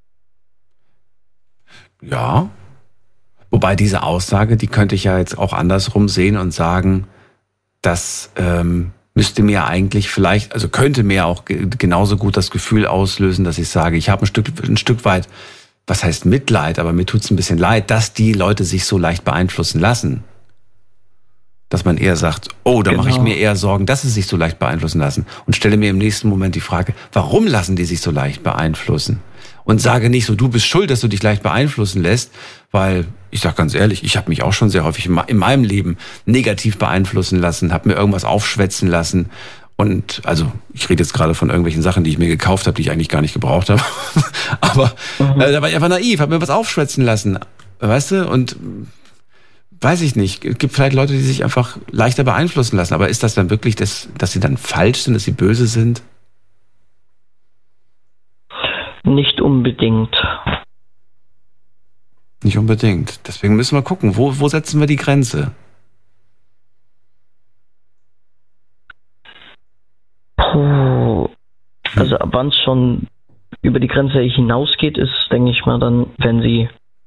Ja. Wobei diese Aussage, die könnte ich ja jetzt auch andersrum sehen und sagen, das müsste mir eigentlich vielleicht, also könnte mir auch genauso gut das Gefühl auslösen, dass ich sage, ich habe ein Stück weit, was heißt Mitleid, aber mir tut es ein bisschen leid, dass die Leute sich so leicht beeinflussen lassen. Dass man eher sagt, oh, da mache ich mir eher Sorgen, dass sie sich so leicht beeinflussen lassen. Und stelle mir im nächsten Moment die Frage, warum lassen die sich so leicht beeinflussen? Und sage nicht so, du bist schuld, dass du dich leicht beeinflussen lässt, weil, ich sag ganz ehrlich, ich habe mich auch schon sehr häufig in meinem Leben negativ beeinflussen lassen, habe mir irgendwas aufschwätzen lassen. Und also, ich rede jetzt gerade von irgendwelchen Sachen, die ich mir gekauft habe, die ich eigentlich gar nicht gebraucht habe. Aber da war ich einfach naiv, habe mir was aufschwätzen lassen, weißt du? Und weiß ich nicht, es gibt vielleicht Leute, die sich einfach leichter beeinflussen lassen. Aber ist das dann wirklich, dass sie dann falsch sind, dass sie böse sind? Nicht unbedingt. Nicht unbedingt. Deswegen müssen wir gucken, wo setzen wir die Grenze? Also wann es schon über die Grenze hinausgeht, ist, denke ich mal, dann, wenn sie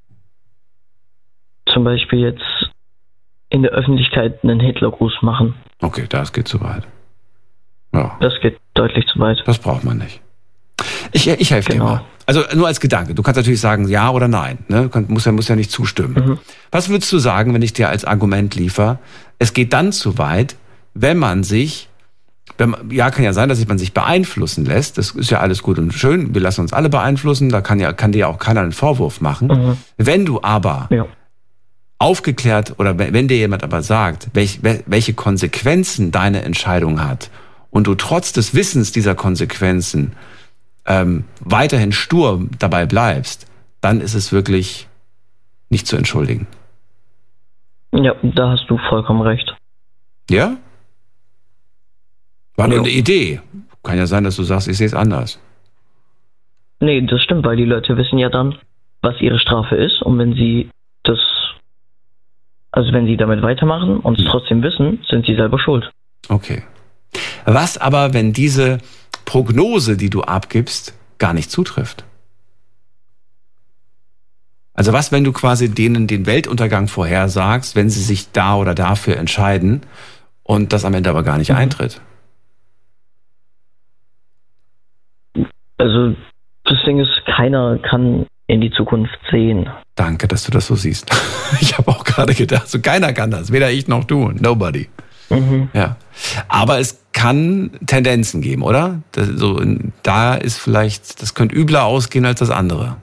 zum Beispiel jetzt in der Öffentlichkeit einen Hitlergruß machen. Okay, das geht zu weit. Ja. Das geht deutlich zu weit. Das braucht man nicht. Ich helfe dir mal. Also nur als Gedanke. Du kannst natürlich sagen ja oder nein. Ne? Muss ja nicht zustimmen. Was würdest du sagen, wenn ich dir als Argument liefere, es geht dann zu weit, wenn man sich, kann ja sein, dass man sich beeinflussen lässt. Das ist ja alles gut und schön. Wir lassen uns alle beeinflussen. Da kann dir ja auch keiner einen Vorwurf machen. Wenn du aber aufgeklärt oder wenn dir jemand aber sagt, welche Konsequenzen deine Entscheidung hat und du trotz des Wissens dieser Konsequenzen weiterhin stur dabei bleibst, dann ist es wirklich nicht zu entschuldigen. Ja, da hast du vollkommen recht. Ja? War nur eine Idee. Kann ja sein, dass du sagst, ich sehe es anders. Nee, das stimmt, weil die Leute wissen ja dann, was ihre Strafe ist, und wenn sie wenn sie damit weitermachen und es trotzdem wissen, sind sie selber schuld. Okay. Was aber, wenn diese Prognose, die du abgibst, gar nicht zutrifft? Also was, wenn du quasi denen den Weltuntergang vorhersagst, wenn sie sich da oder dafür entscheiden und das am Ende aber gar nicht eintritt? Also das Ding ist, keiner kann in die Zukunft sehen. Danke, dass du das so siehst. Ich habe auch gerade gedacht, so keiner kann das, weder ich noch du, nobody. Ja, aber es kann Tendenzen geben, oder? Da ist vielleicht, das könnte übler ausgehen als das andere.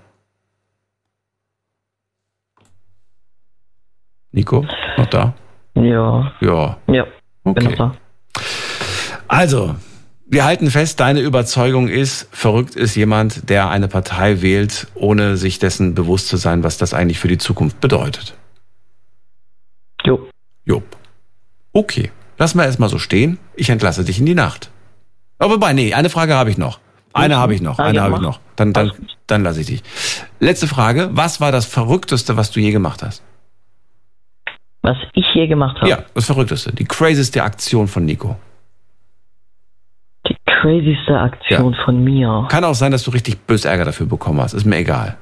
Nico, noch da? Ja. Ja. Ja, okay. bin noch da. Also, wir halten fest, deine Überzeugung ist, verrückt ist jemand, der eine Partei wählt, ohne sich dessen bewusst zu sein, was das eigentlich für die Zukunft bedeutet. Jo. Okay, lass mal erstmal so stehen. Ich entlasse dich in die Nacht. Aber wobei, nee, eine Frage habe ich noch. Eine habe ich noch. Dann lasse ich dich. Letzte Frage. Was war das Verrückteste, was du je gemacht hast? Was ich je gemacht habe? Ja, das Verrückteste. Die crazyste Aktion von Nico. Die crazyste Aktion von mir. Kann auch sein, dass du richtig böse Ärger dafür bekommen hast. Ist mir egal.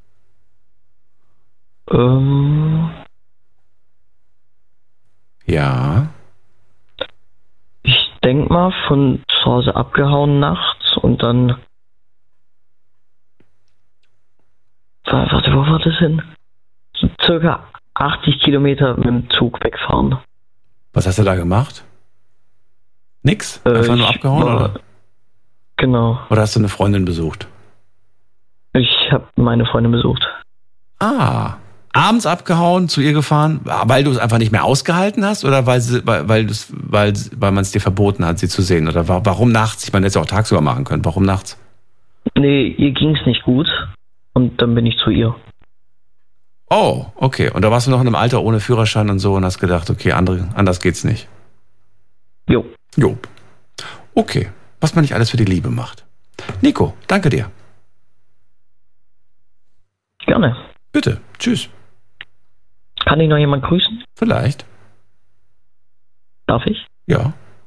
Ja. Ich denke mal, von zu Hause abgehauen nachts und dann... Warte, wo war das hin? So circa 80 Kilometer mit dem Zug wegfahren. Was hast du da gemacht? Nix? Einfach nur abgehauen, oder? Genau. Oder hast du eine Freundin besucht? Ich habe meine Freundin besucht. Abends abgehauen, zu ihr gefahren, weil du es einfach nicht mehr ausgehalten hast oder weil man es dir verboten hat, sie zu sehen? Oder warum nachts? Ich meine, hätte es auch tagsüber machen können. Warum nachts? Nee, ihr ging es nicht gut und dann bin ich zu ihr. Oh, okay. Und da warst du noch in einem Alter ohne Führerschein und so und hast gedacht, okay, anders geht's nicht. Jo. Okay. Was man nicht alles für die Liebe macht. Nico, danke dir. Gerne. Bitte. Tschüss. Kann ich noch jemanden grüßen? Vielleicht. Darf ich? Ja.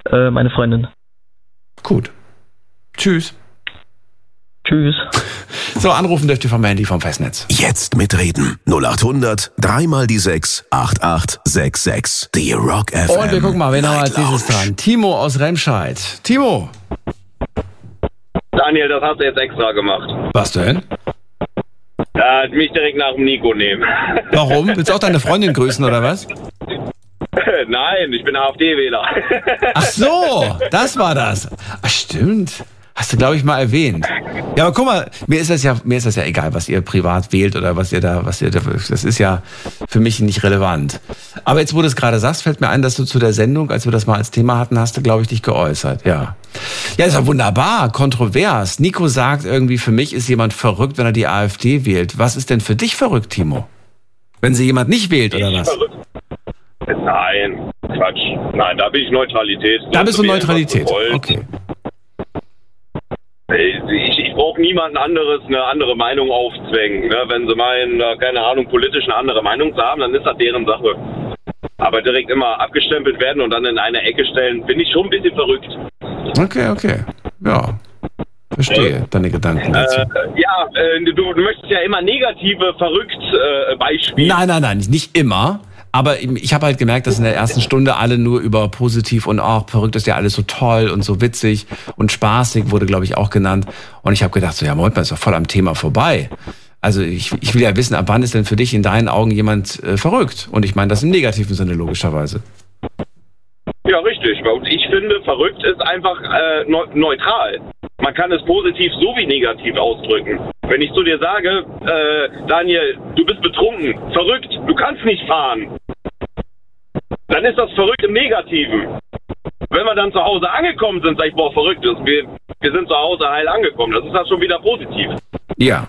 meine Freundin. Gut. Tschüss. Tschüss. So, anrufen dürft ihr vom Handy vom Festnetz. Jetzt mitreden. 0800 3x6 8866. Die Rock FM. Und wir gucken mal, wen haben wir als nächstes dran? Timo aus Remscheid. Timo. Daniel, das hast du jetzt extra gemacht. Was denn? Mich direkt nach dem Nico nehmen. Warum? Willst du auch deine Freundin grüßen, oder was? Nein, ich bin AfD-Wähler. Ach so, das war das. Ach, stimmt. Hast du, glaube ich, mal erwähnt. Ja, aber guck mal, mir ist das ja egal, was ihr privat wählt oder was ihr da, das ist ja für mich nicht relevant. Aber jetzt, wo du es gerade sagst, fällt mir ein, dass du zu der Sendung, als wir das mal als Thema hatten, hast du, glaube ich, dich geäußert. Ja. Ja, ist ja wunderbar, kontrovers. Nico sagt irgendwie, für mich ist jemand verrückt, wenn er die AfD wählt. Was ist denn für dich verrückt, Timo? Wenn sie jemand nicht wählt, oder was? Verrückt. Nein, Quatsch. Nein, da bin ich Neutralität. Da bist du Neutralität, okay. Ich brauche niemanden anderes eine andere Meinung aufzwängen. Ne? Wenn sie meinen, keine Ahnung, politisch eine andere Meinung zu haben, dann ist das deren Sache. Aber direkt immer abgestempelt werden und dann in eine Ecke stellen, bin ich schon ein bisschen verrückt. Okay. Ja. Verstehe deine Gedanken dazu. Du möchtest ja immer negative, verrückt Beispiele. Nein, nicht immer. Aber ich habe halt gemerkt, dass in der ersten Stunde alle nur über positiv und verrückt ist ja alles so toll und so witzig und spaßig wurde, glaube ich, auch genannt. Und ich habe gedacht, so ja, Moment mal, ist doch voll am Thema vorbei. Also ich will ja wissen, ab wann ist denn für dich in deinen Augen jemand verrückt? Und ich meine das im negativen Sinne logischerweise. Ja, richtig. Und ich finde, verrückt ist einfach neutral. Man kann es positiv sowie negativ ausdrücken. Wenn ich zu dir sage, Daniel, du bist betrunken, verrückt, du kannst nicht fahren, dann ist das verrückt im Negativen. Wenn wir dann zu Hause angekommen sind, sag ich, boah, verrückt, wir sind zu Hause heil angekommen, das ist das schon wieder positiv. Ja.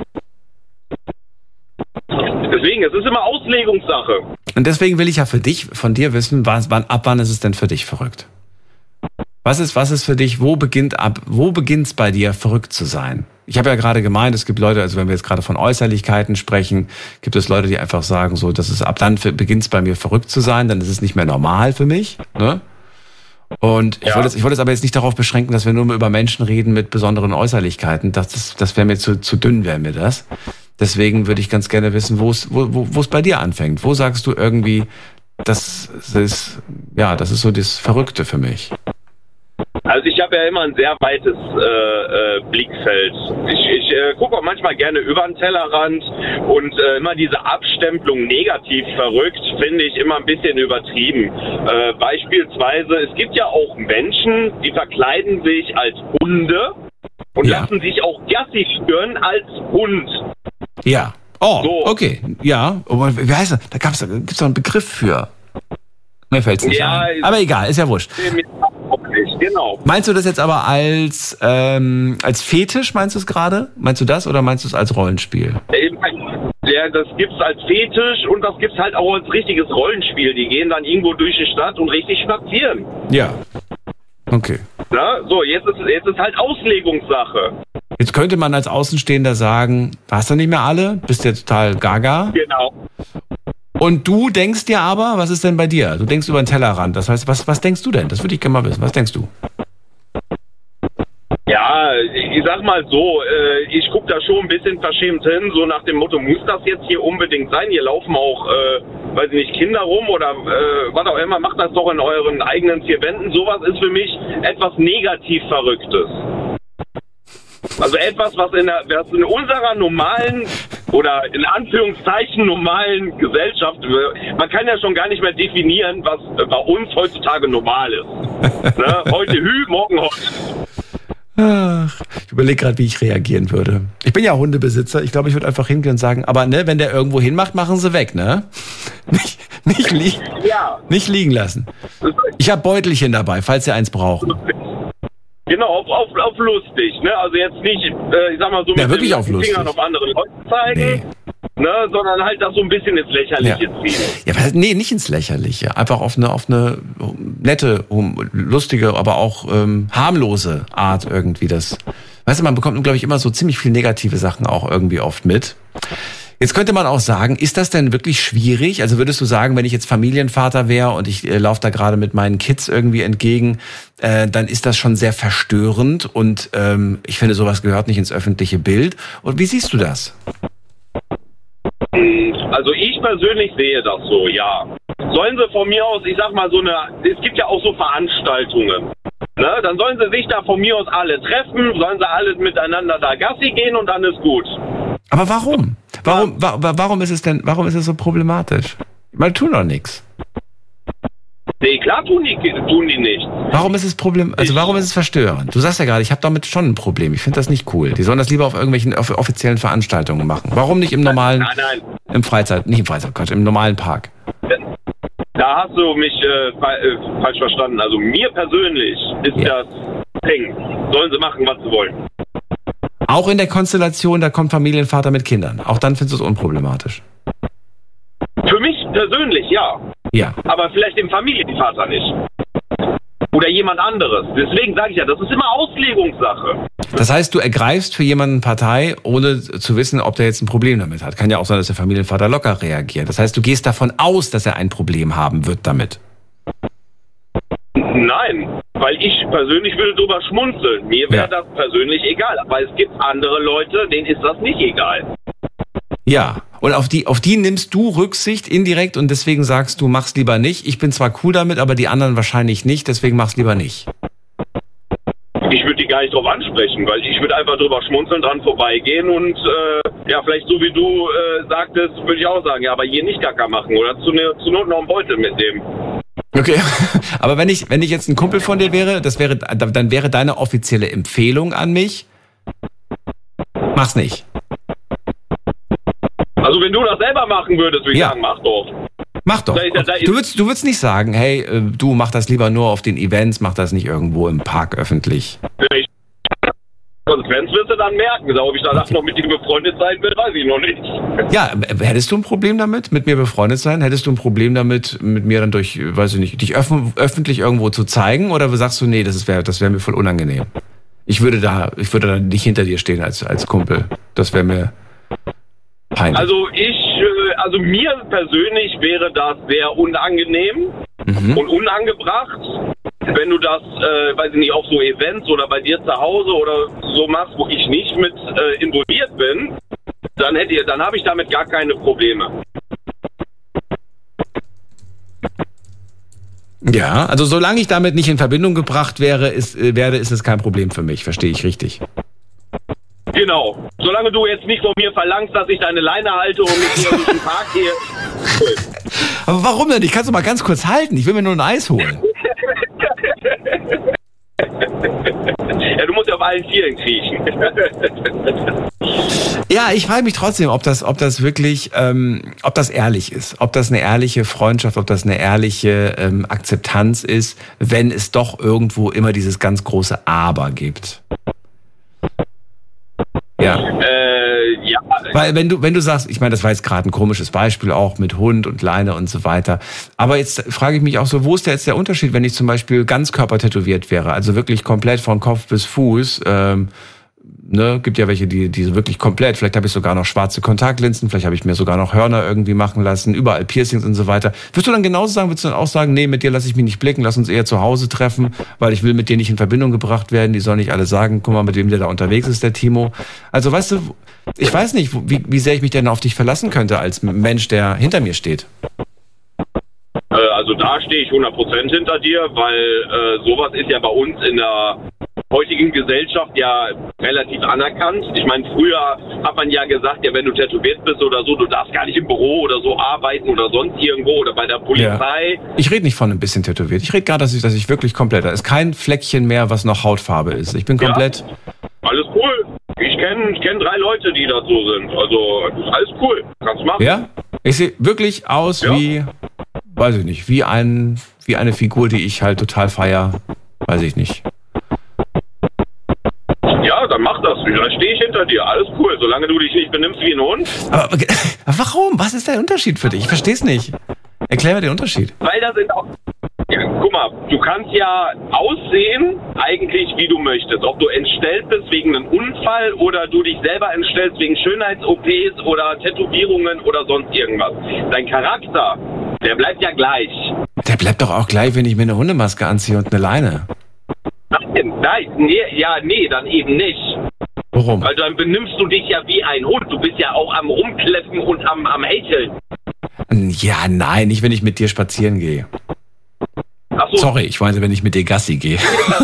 Deswegen, es ist immer Auslegungssache. Und deswegen will ich ja von dir wissen, ab wann ist es denn für dich verrückt? Was ist für dich, wo beginnt's bei dir, verrückt zu sein? Ich habe ja gerade gemeint, es gibt Leute, also wenn wir jetzt gerade von Äußerlichkeiten sprechen, gibt es Leute, die einfach sagen, so, das ist ab dann beginnt's bei mir verrückt zu sein, dann ist es nicht mehr normal für mich, ne? Und ich wollte es aber jetzt nicht darauf beschränken, dass wir nur mal über Menschen reden mit besonderen Äußerlichkeiten. Das wäre mir zu dünn, wäre mir das. Deswegen würde ich ganz gerne wissen, wo es bei dir anfängt. Wo sagst du irgendwie, das ist so das Verrückte für mich? Also ich habe ja immer ein sehr weites Blickfeld. Ich gucke auch manchmal gerne über den Tellerrand und immer diese Abstempelung negativ verrückt finde ich immer ein bisschen übertrieben. Beispielsweise, es gibt ja auch Menschen, die verkleiden sich als Hunde und lassen sich auch Gassi führen als Hund. Ja. Oh, so. Okay. Ja. Wie heißt das? Da gibt's doch einen Begriff für. Mir fällt's nicht ein. Aber egal, ist ja wurscht. Genau. Meinst du das jetzt aber als Fetisch, meinst du es gerade? Meinst du das oder meinst du es als Rollenspiel? Ja, das gibt's als Fetisch und das gibt's halt auch als richtiges Rollenspiel. Die gehen dann irgendwo durch die Stadt und richtig spazieren. Ja. Okay. Na, so, jetzt ist halt Auslegungssache. Jetzt könnte man als Außenstehender sagen, hast du nicht mehr alle? Bist ja total gaga. Genau. Und du denkst dir aber, was ist denn bei dir? Du denkst über den Tellerrand. Das heißt, was denkst du denn? Das würde ich gerne mal wissen. Was denkst du? Ja, ich sag mal so, ich gucke da schon ein bisschen verschämt hin, so nach dem Motto, muss das jetzt hier unbedingt sein? Hier laufen auch, weiß ich nicht, Kinder rum oder was auch immer, macht das doch in euren eigenen vier Wänden. Sowas ist für mich etwas negativ Verrücktes. Also etwas, was in unserer normalen oder in Anführungszeichen normalen Gesellschaft, man kann ja schon gar nicht mehr definieren, was bei uns heutzutage normal ist. Ne? Heute morgen Hot. Ach, ich überlege gerade, wie ich reagieren würde. Ich bin ja Hundebesitzer. Ich glaube, ich würde einfach hingehen und sagen, aber ne, wenn der irgendwo hinmacht, machen sie weg, ne? Nicht liegen lassen. Ich habe Beutelchen dabei, falls sie eins brauchen. Genau, auf lustig, ne? Also jetzt nicht, ich sag mal so, mit wirklich den Fingern auf andere Leute zeigen, ne? Sondern halt das so ein bisschen ins Lächerliche ziehen. Ja, aber nee, nicht ins Lächerliche. Einfach auf eine nette, lustige, aber auch harmlose Art irgendwie das. Weißt du, man bekommt, glaube ich, immer so ziemlich viel negative Sachen auch irgendwie oft mit. Jetzt könnte man auch sagen, ist das denn wirklich schwierig? Also würdest du sagen, wenn ich jetzt Familienvater wäre und ich laufe da gerade mit meinen Kids irgendwie entgegen, dann ist das schon sehr verstörend und ich finde, sowas gehört nicht ins öffentliche Bild. Und wie siehst du das? Also ich persönlich sehe das so, ja. Sollen sie von mir aus, ich sag mal es gibt ja auch so Veranstaltungen. Ne? Dann sollen sie sich da von mir aus alle treffen, sollen sie alle miteinander da Gassi gehen und dann ist gut. Aber warum? Warum ist es so problematisch? Man tun doch nichts. Nee, klar tun die nicht. Warum ist es warum ist es verstörend? Du sagst ja gerade, ich habe damit schon ein Problem. Ich finde das nicht cool. Die sollen das lieber auf irgendwelchen offiziellen Veranstaltungen machen. Warum nicht im normalen, Nein. Im normalen Park? Da hast du mich falsch verstanden. Also mir persönlich ist das Ding. Sollen sie machen, was sie wollen. Auch in der Konstellation, da kommt Familienvater mit Kindern. Auch dann findest du es unproblematisch. Für mich persönlich, ja. Ja. Aber vielleicht dem Familienvater nicht. Oder jemand anderes. Deswegen sage ich ja, das ist immer Auslegungssache. Das heißt, du ergreifst für jemanden Partei, ohne zu wissen, ob der jetzt ein Problem damit hat. Kann ja auch sein, dass der Familienvater locker reagiert. Das heißt, du gehst davon aus, dass er ein Problem haben wird damit. Nein, weil ich persönlich würde drüber schmunzeln. Mir wäre das persönlich egal. Aber es gibt andere Leute, denen ist das nicht egal. Ja, und auf die nimmst du Rücksicht indirekt und deswegen sagst du, mach's lieber nicht. Ich bin zwar cool damit, aber die anderen wahrscheinlich nicht, deswegen mach's lieber nicht. Ich würde die gar nicht drauf ansprechen, weil ich würde einfach drüber schmunzeln, dran vorbeigehen und vielleicht so wie du sagtest, würde ich auch sagen, ja, aber hier nicht Gacker machen oder zu Not noch einen Beutel mitnehmen. Okay, aber wenn ich jetzt ein Kumpel von dir wäre, dann wäre deine offizielle Empfehlung an mich, mach's nicht. Also wenn du das selber machen würdest, würde ich sagen, mach doch. Mach doch. Du würdest nicht sagen, hey, du mach das lieber nur auf den Events, mach das nicht irgendwo im Park öffentlich. Konsequenz wirst du dann merken. Ob ich danach noch mit dir befreundet sein will, weiß ich noch nicht. Ja, hättest du ein Problem damit, mit mir befreundet sein? Hättest du ein Problem damit, mit mir dann dich öffentlich irgendwo zu zeigen? Oder sagst du, nee, das wäre mir voll unangenehm? Ich würde da nicht hinter dir stehen als Kumpel. Das wäre mir peinlich. Also mir persönlich wäre das sehr unangenehm und unangebracht, wenn du das, weiß ich nicht, auf so Events oder bei dir zu Hause oder so machst, wo ich nicht mit involviert bin, dann habe ich damit gar keine Probleme. Ja, also solange ich damit nicht in Verbindung gebracht wäre, ist es kein Problem für mich, verstehe ich richtig. Genau. Solange du jetzt nicht von mir verlangst, dass ich deine Leine halte und mit dir durch den Park gehe. Aber warum denn? Ich kann es doch mal ganz kurz halten. Ich will mir nur ein Eis holen. Ja, du musst ja auf allen Vieren kriechen. Ja, ich frage mich trotzdem, ob das wirklich, ob das ehrlich ist. Ob das eine ehrliche Freundschaft, ob das eine ehrliche Akzeptanz ist, wenn es doch irgendwo immer dieses ganz große Aber gibt. Ja. Ja. Weil wenn du sagst, ich meine, das war jetzt gerade ein komisches Beispiel auch mit Hund und Leine und so weiter. Aber jetzt frage ich mich auch so, wo ist jetzt der Unterschied, wenn ich zum Beispiel Ganzkörper tätowiert wäre? Also wirklich komplett von Kopf bis Fuß. Gibt ja welche, die wirklich komplett, vielleicht habe ich sogar noch schwarze Kontaktlinsen, vielleicht habe ich mir sogar noch Hörner irgendwie machen lassen, überall Piercings und so weiter. Würdest du dann auch sagen, nee, mit dir lasse ich mich nicht blicken, lass uns eher zu Hause treffen, weil ich will mit dir nicht in Verbindung gebracht werden, die sollen nicht alle sagen, guck mal, mit wem der da unterwegs ist, der Timo. Also weißt du, ich weiß nicht, wie sehr ich mich denn auf dich verlassen könnte als Mensch, der hinter mir steht. Also da stehe ich 100% hinter dir, weil sowas ist ja bei uns in der heutigen Gesellschaft ja relativ anerkannt. Ich meine, früher hat man ja gesagt, ja, wenn du tätowiert bist oder so, du darfst gar nicht im Büro oder so arbeiten oder sonst irgendwo oder bei der Polizei. Ja. Ich rede nicht von ein bisschen tätowiert. Ich rede gerade, dass ich wirklich komplett, da ist kein Fleckchen mehr, was noch Hautfarbe ist. Ich bin komplett... Ja, alles cool. Ich kenn 3 Leute, die da so sind. Also, alles cool. Kannst du machen. Ja? Ich sehe wirklich aus wie, weiß ich nicht, wie eine Figur, die ich halt total feier. Weiß ich nicht. Ja, dann mach das. Da stehe ich hinter dir. Alles cool, solange du dich nicht benimmst wie ein Hund. Aber warum? Was ist der Unterschied für dich? Ich verstehe es nicht. Erklär mir den Unterschied. Weil da sind auch... Ja, guck Guck mal, du kannst ja aussehen, eigentlich wie du möchtest. Ob du entstellt bist wegen einem Unfall oder du dich selber entstellst wegen Schönheits-OPs oder Tätowierungen oder sonst irgendwas. Dein Charakter, der bleibt ja gleich. Der bleibt doch auch gleich, wenn ich mir eine Hundemaske anziehe und eine Leine. Nee, dann eben nicht. Warum? Weil dann benimmst du dich ja wie ein Hund. Du bist ja auch am Rumkläffen und am Hecheln. Ja, nein, nicht wenn ich mit dir spazieren gehe. Ach so. Sorry, ich meine, wenn ich mit dir Gassi gehe.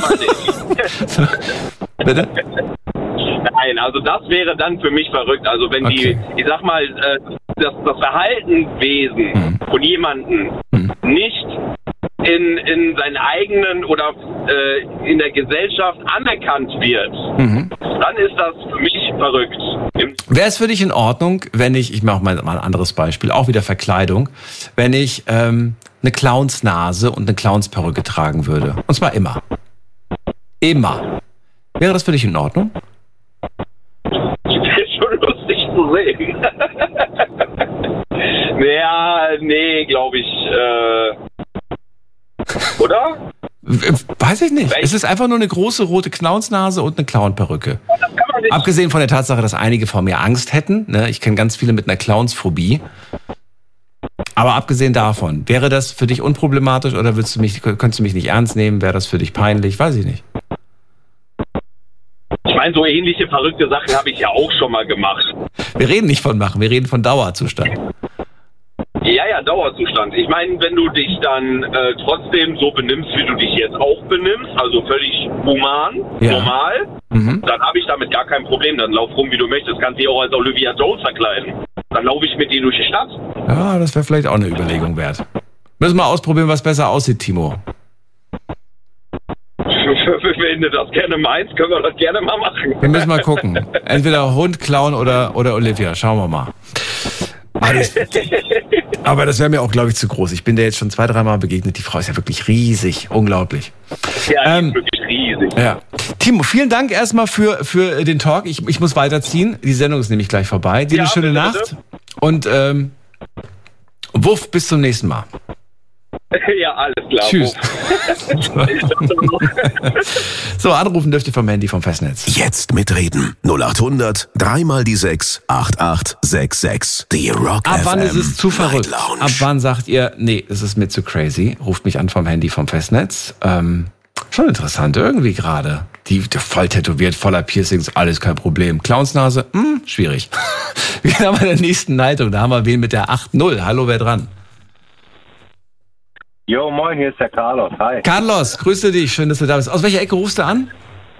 Bitte? Nein, also das wäre dann für mich verrückt. Also wenn ich sag mal, das Verhaltenswesen von jemandem nicht in seinen eigenen oder in der Gesellschaft anerkannt wird, dann ist das für mich verrückt. Wäre es für dich in Ordnung, wenn ich mache mal ein anderes Beispiel, auch wieder Verkleidung, wenn ich eine Clownsnase und eine Clownsperücke tragen würde? Und zwar immer. Immer. Wäre das für dich in Ordnung? Das wäre schon lustig zu sehen. Nee, glaube ich. Oder? Weiß ich nicht. Es ist einfach nur eine große rote Clownsnase und eine Clownperücke. Abgesehen von der Tatsache, dass einige vor mir Angst hätten. Ne? Ich kenne ganz viele mit einer Clownsphobie. Aber abgesehen davon, wäre das für dich unproblematisch oder könntest du mich nicht ernst nehmen? Wäre das für dich peinlich? Weiß ich nicht. Ich meine, so ähnliche verrückte Sachen habe ich ja auch schon mal gemacht. Wir reden nicht von machen, wir reden von Dauerzustand. Ja, Dauerzustand. Ich meine, wenn du dich dann trotzdem so benimmst, wie du dich jetzt auch benimmst, also völlig human, normal, dann habe ich damit gar kein Problem. Dann lauf rum, wie du möchtest. Kannst dich auch als Olivia Jones verkleiden. Dann laufe ich mit dir durch die Stadt. Ja, das wäre vielleicht auch eine Überlegung wert. Müssen wir ausprobieren, was besser aussieht, Timo. Wenn du das gerne meinst, können wir das gerne mal machen. Wir müssen mal gucken. Entweder Hund, Clown oder Olivia. Schauen wir mal. Aber das wäre mir auch, glaube ich, zu groß. Ich bin der jetzt schon 2-3 Mal begegnet. Die Frau ist ja wirklich riesig. Unglaublich. Ja, die ist wirklich riesig. Ja. Timo, vielen Dank erstmal für den Talk. Ich muss weiterziehen. Die Sendung ist nämlich gleich vorbei. Dir eine schöne Nacht. Und Wuff, bis zum nächsten Mal. Ja, alles klar. Tschüss. So, anrufen dürft ihr vom Handy vom Festnetz. Jetzt mitreden. 0800 3x6 8866. Die Rock Ab wann FM ist es zu verrückt? Night Lounge. Ab wann sagt ihr, nee, es ist mir zu crazy? Ruft mich an vom Handy vom Festnetz. Schon interessant irgendwie gerade. Die voll tätowiert, voller Piercings, alles kein Problem. Clownsnase, schwierig. Wir haben in der nächsten Leitung, da haben wir wen mit der 8-0. Hallo, wer dran? Jo, moin, hier ist der Carlos. Hi. Carlos, grüße dich, schön, dass du da bist. Aus welcher Ecke rufst du an?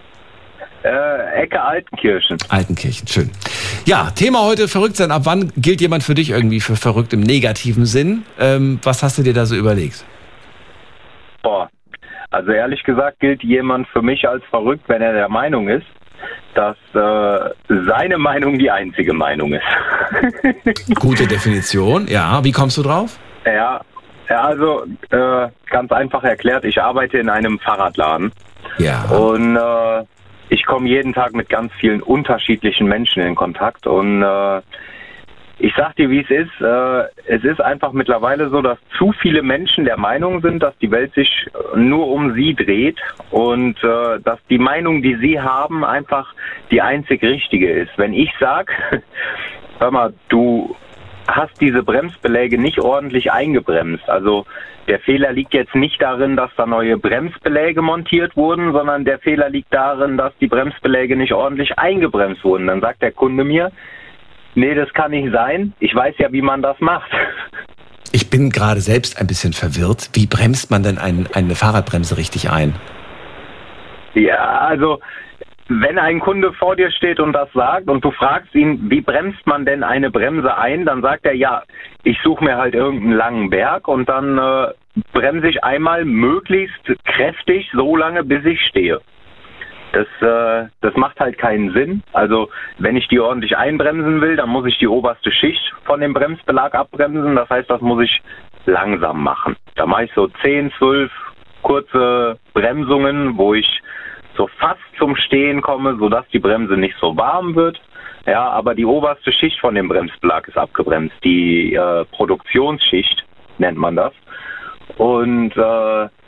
Ecke Altenkirchen. Altenkirchen, schön. Ja, Thema heute, verrückt sein. Ab wann gilt jemand für dich irgendwie für verrückt im negativen Sinn? Was hast du dir da so überlegt? Boah, also ehrlich gesagt gilt jemand für mich als verrückt, wenn er der Meinung ist, dass seine Meinung die einzige Meinung ist. Gute Definition, ja. Wie kommst du drauf? Ja, also ganz einfach erklärt, ich arbeite in einem Fahrradladen. Ja. Und ich komme jeden Tag mit ganz vielen unterschiedlichen Menschen in Kontakt. Und ich sag dir, wie es ist einfach mittlerweile so, dass zu viele Menschen der Meinung sind, dass die Welt sich nur um sie dreht und dass die Meinung, die sie haben, einfach die einzig richtige ist. Wenn ich sag, hör mal, du hast diese Bremsbeläge nicht ordentlich eingebremst. Also der Fehler liegt jetzt nicht darin, dass da neue Bremsbeläge montiert wurden, sondern der Fehler liegt darin, dass die Bremsbeläge nicht ordentlich eingebremst wurden. Dann sagt der Kunde mir, nee, das kann nicht sein. Ich weiß ja, wie man das macht. Ich bin gerade selbst ein bisschen verwirrt. Wie bremst man denn eine Fahrradbremse richtig ein? Ja, also wenn ein Kunde vor dir steht und das sagt und du fragst ihn, wie bremst man denn eine Bremse ein, dann sagt er, ja, ich suche mir halt irgendeinen langen Berg und dann bremse ich einmal möglichst kräftig so lange, bis ich stehe. Das macht halt keinen Sinn. Also wenn ich die ordentlich einbremsen will, dann muss ich die oberste Schicht von dem Bremsbelag abbremsen. Das heißt, das muss ich langsam machen. Da mache ich so 10, 12 kurze Bremsungen, wo ich so fast zum Stehen komme, sodass die Bremse nicht so warm wird. Ja, aber die oberste Schicht von dem Bremsbelag ist abgebremst. Die Produktionsschicht nennt man das. Und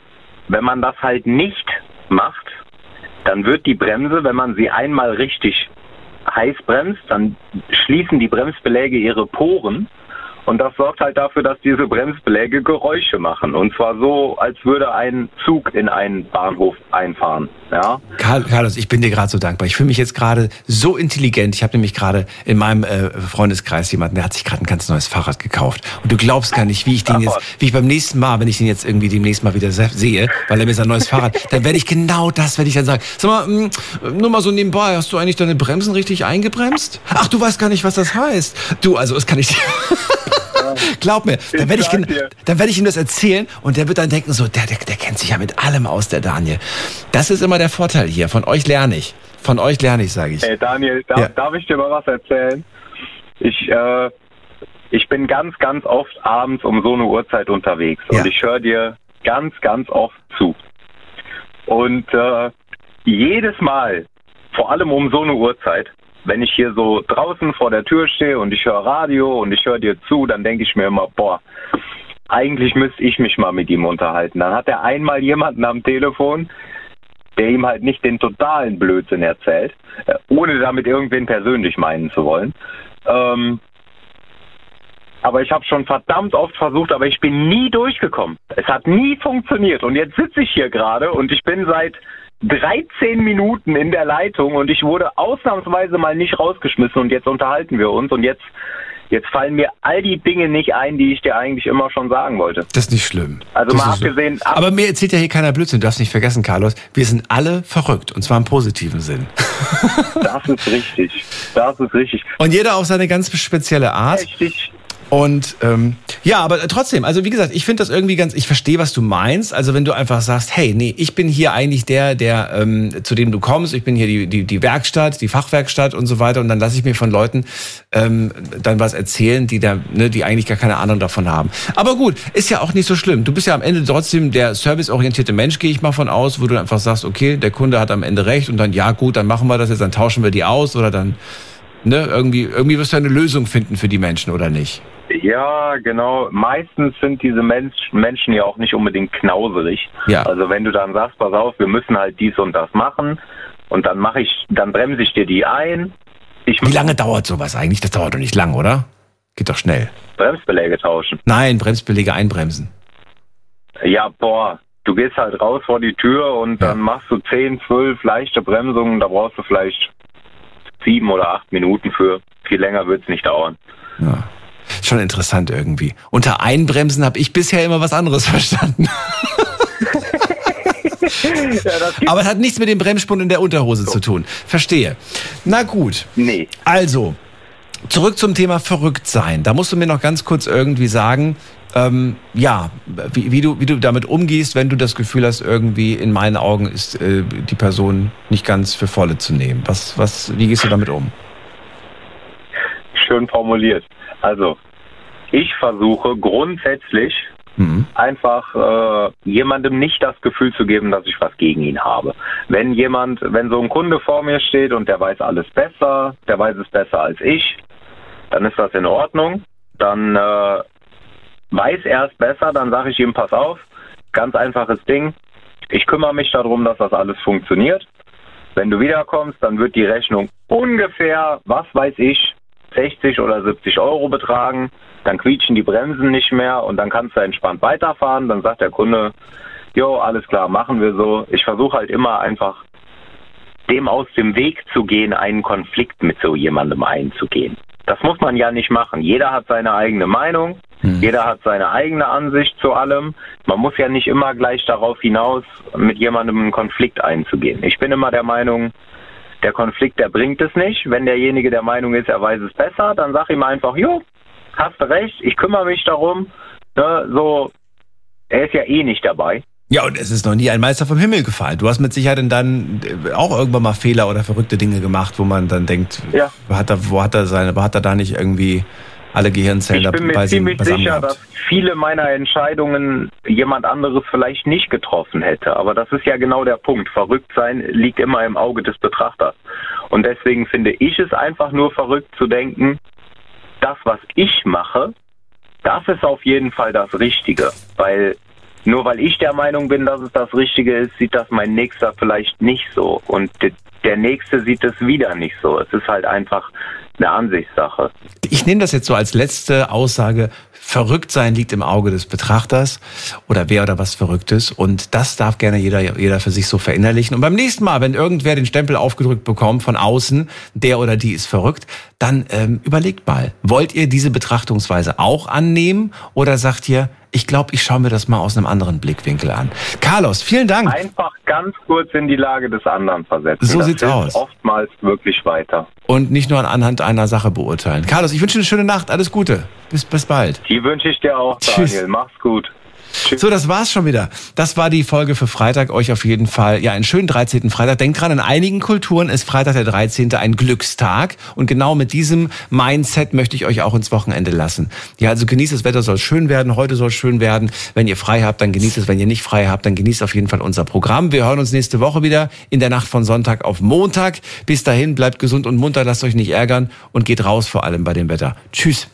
wenn man das halt nicht macht, dann wird die Bremse, wenn man sie einmal richtig heiß bremst, dann schließen die Bremsbeläge ihre Poren. Und das sorgt halt dafür, dass diese Bremsbeläge Geräusche machen. Und zwar so, als würde ein Zug in einen Bahnhof einfahren. Ja? Carlos, ich bin dir gerade so dankbar. Ich fühle mich jetzt gerade so intelligent. Ich habe nämlich gerade in meinem Freundeskreis jemanden, der hat sich gerade ein ganz neues Fahrrad gekauft. Und du glaubst gar nicht, wie ich beim nächsten Mal, wenn ich den jetzt irgendwie demnächst mal wieder sehe, weil er mir sein neues Fahrrad, dann werde ich genau das, werde ich dann sagen. Sag mal, nur mal so nebenbei, hast du eigentlich deine Bremsen richtig eingebremst? Ach, du weißt gar nicht, was das heißt. Du, also das kann ich dir... Glaub mir, dann werde ich ihm das erzählen und der wird dann denken, so, der kennt sich ja mit allem aus, der Daniel. Das ist immer der Vorteil hier. Von euch lerne ich, sage ich. Hey Daniel, darf ich dir mal was erzählen? Ich bin ganz, ganz oft abends um so eine Uhrzeit unterwegs und ich höre dir ganz, ganz oft zu. Und jedes Mal, vor allem um so eine Uhrzeit, wenn ich hier so draußen vor der Tür stehe und ich höre Radio und ich höre dir zu, dann denke ich mir immer, boah, eigentlich müsste ich mich mal mit ihm unterhalten. Dann hat er einmal jemanden am Telefon, der ihm halt nicht den totalen Blödsinn erzählt, ohne damit irgendwen persönlich meinen zu wollen. Aber ich habe schon verdammt oft versucht, aber ich bin nie durchgekommen. Es hat nie funktioniert. Und jetzt sitze ich hier gerade und ich bin seit 13 Minuten in der Leitung und ich wurde ausnahmsweise mal nicht rausgeschmissen und jetzt unterhalten wir uns und jetzt fallen mir all die Dinge nicht ein, die ich dir eigentlich immer schon sagen wollte. Das ist nicht schlimm. Also mal abgesehen... Aber mir erzählt ja hier keiner Blödsinn. Du darfst nicht vergessen, Carlos, wir sind alle verrückt und zwar im positiven Sinn. Das ist richtig. Und jeder auf seine ganz spezielle Art. Richtig. Und ja, aber trotzdem, also wie gesagt, ich finde das irgendwie ich verstehe, was du meinst. Also wenn du einfach sagst, hey, nee, ich bin hier eigentlich der zu dem du kommst, ich bin hier die Werkstatt, die Fachwerkstatt und so weiter und dann lasse ich mir von Leuten dann was erzählen, die eigentlich gar keine Ahnung davon haben. Aber gut, ist ja auch nicht so schlimm. Du bist ja am Ende trotzdem der serviceorientierte Mensch, gehe ich mal von aus, wo du einfach sagst, okay, der Kunde hat am Ende recht und dann, ja gut, dann machen wir das jetzt, dann tauschen wir die aus oder dann, irgendwie wirst du eine Lösung finden für die Menschen, oder nicht? Ja, genau. Meistens sind diese Menschen ja auch nicht unbedingt knauserig. Ja. Also wenn du dann sagst, pass auf, wir müssen halt dies und das machen und dann bremse ich dir die ein. Wie lange dauert sowas eigentlich? Das dauert doch nicht lang, oder? Geht doch schnell. Bremsbeläge tauschen. Nein, Bremsbeläge einbremsen. Ja, du gehst halt raus vor die Tür und dann machst du 10, 12 leichte Bremsungen, da brauchst du vielleicht 7 oder 8 Minuten für. Viel länger wird es nicht dauern. Ja. Schon interessant irgendwie. Unter Einbremsen habe ich bisher immer was anderes verstanden. Aber es hat nichts mit dem Bremsspund in der Unterhose zu tun. Verstehe. Na gut. Nee. Also, zurück zum Thema verrückt sein. Da musst du mir noch ganz kurz irgendwie sagen, wie du damit umgehst, wenn du das Gefühl hast, irgendwie in meinen Augen ist die Person nicht ganz für volle zu nehmen. Wie gehst du damit um? Schön formuliert. Also, ich versuche grundsätzlich einfach jemandem nicht das Gefühl zu geben, dass ich was gegen ihn habe. Wenn so ein Kunde vor mir steht und der weiß alles besser, der weiß es besser als ich, dann ist das in Ordnung. Dann weiß er es besser, dann sage ich ihm, pass auf, ganz einfaches Ding, ich kümmere mich darum, dass das alles funktioniert. Wenn du wiederkommst, dann wird die Rechnung ungefähr, was weiß ich, 60 oder 70 Euro betragen, dann quietschen die Bremsen nicht mehr und dann kannst du entspannt weiterfahren. Dann sagt der Kunde, jo, alles klar, machen wir so. Ich versuche halt immer einfach, dem aus dem Weg zu gehen, einen Konflikt mit so jemandem einzugehen. Das muss man ja nicht machen. Jeder hat seine eigene Meinung, jeder hat seine eigene Ansicht zu allem. Man muss ja nicht immer gleich darauf hinaus, mit jemandem einen Konflikt einzugehen. Ich bin immer der Meinung, der Konflikt, der bringt es nicht. Wenn derjenige der Meinung ist, er weiß es besser, dann sag ihm einfach, jo, hast du recht, ich kümmere mich darum. Er ist ja eh nicht dabei. Ja, und es ist noch nie ein Meister vom Himmel gefallen. Du hast mit Sicherheit dann auch irgendwann mal Fehler oder verrückte Dinge gemacht, wo man dann denkt, wo hat er da nicht irgendwie alle Gehirnzellen dabei? Ich bin mir ziemlich sicher, dass viele meiner Entscheidungen jemand anderes vielleicht nicht getroffen hätte. Aber das ist ja genau der Punkt. Verrückt sein liegt immer im Auge des Betrachters. Und deswegen finde ich es einfach nur verrückt zu denken, das, was ich mache, das ist auf jeden Fall das Richtige. Weil nur weil ich der Meinung bin, dass es das Richtige ist, sieht das mein Nächster vielleicht nicht so. Und der Nächste sieht es wieder nicht so. Es ist halt einfach eine Ansichtssache. Ich nehme das jetzt so als letzte Aussage. Verrückt sein liegt im Auge des Betrachters oder wer oder was Verrücktes. Und das darf gerne jeder für sich so verinnerlichen. Und beim nächsten Mal, wenn irgendwer den Stempel aufgedrückt bekommt von außen, der oder die ist verrückt, dann überlegt mal, wollt ihr diese Betrachtungsweise auch annehmen oder sagt ihr, ich glaube, ich schaue mir das mal aus einem anderen Blickwinkel an. Carlos, vielen Dank. Einfach ganz kurz in die Lage des anderen versetzen. So sieht's aus. Oftmals wirklich weiter. Und nicht nur anhand einer Sache beurteilen. Carlos, ich wünsche dir eine schöne Nacht. Alles Gute. Bis bald. Die wünsche ich dir auch, Daniel. Tschüss. Mach's gut. So, das war's schon wieder. Das war die Folge für Freitag. Euch auf jeden Fall einen schönen 13. Freitag. Denkt dran, in einigen Kulturen ist Freitag der 13. ein Glückstag. Und genau mit diesem Mindset möchte ich euch auch ins Wochenende lassen. Ja, also genießt das Wetter, soll schön werden. Heute soll schön werden. Wenn ihr frei habt, dann genießt es. Wenn ihr nicht frei habt, dann genießt auf jeden Fall unser Programm. Wir hören uns nächste Woche wieder in der Nacht von Sonntag auf Montag. Bis dahin, bleibt gesund und munter, lasst euch nicht ärgern und geht raus, vor allem bei dem Wetter. Tschüss.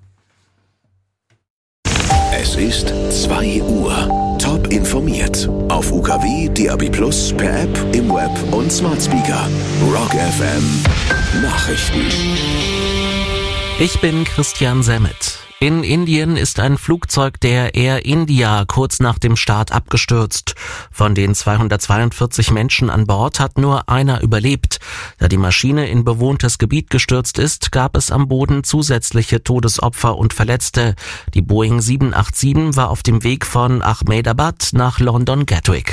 Es ist 2 Uhr. Top informiert. Auf UKW, DAB+, per App, im Web und Smart Speaker. Rock FM Nachrichten. Ich bin Christian Semmet. In Indien ist ein Flugzeug der Air India kurz nach dem Start abgestürzt. Von den 242 Menschen an Bord hat nur einer überlebt. Da die Maschine in bewohntes Gebiet gestürzt ist, gab es am Boden zusätzliche Todesopfer und Verletzte. Die Boeing 787 war auf dem Weg von Ahmedabad nach London Gatwick.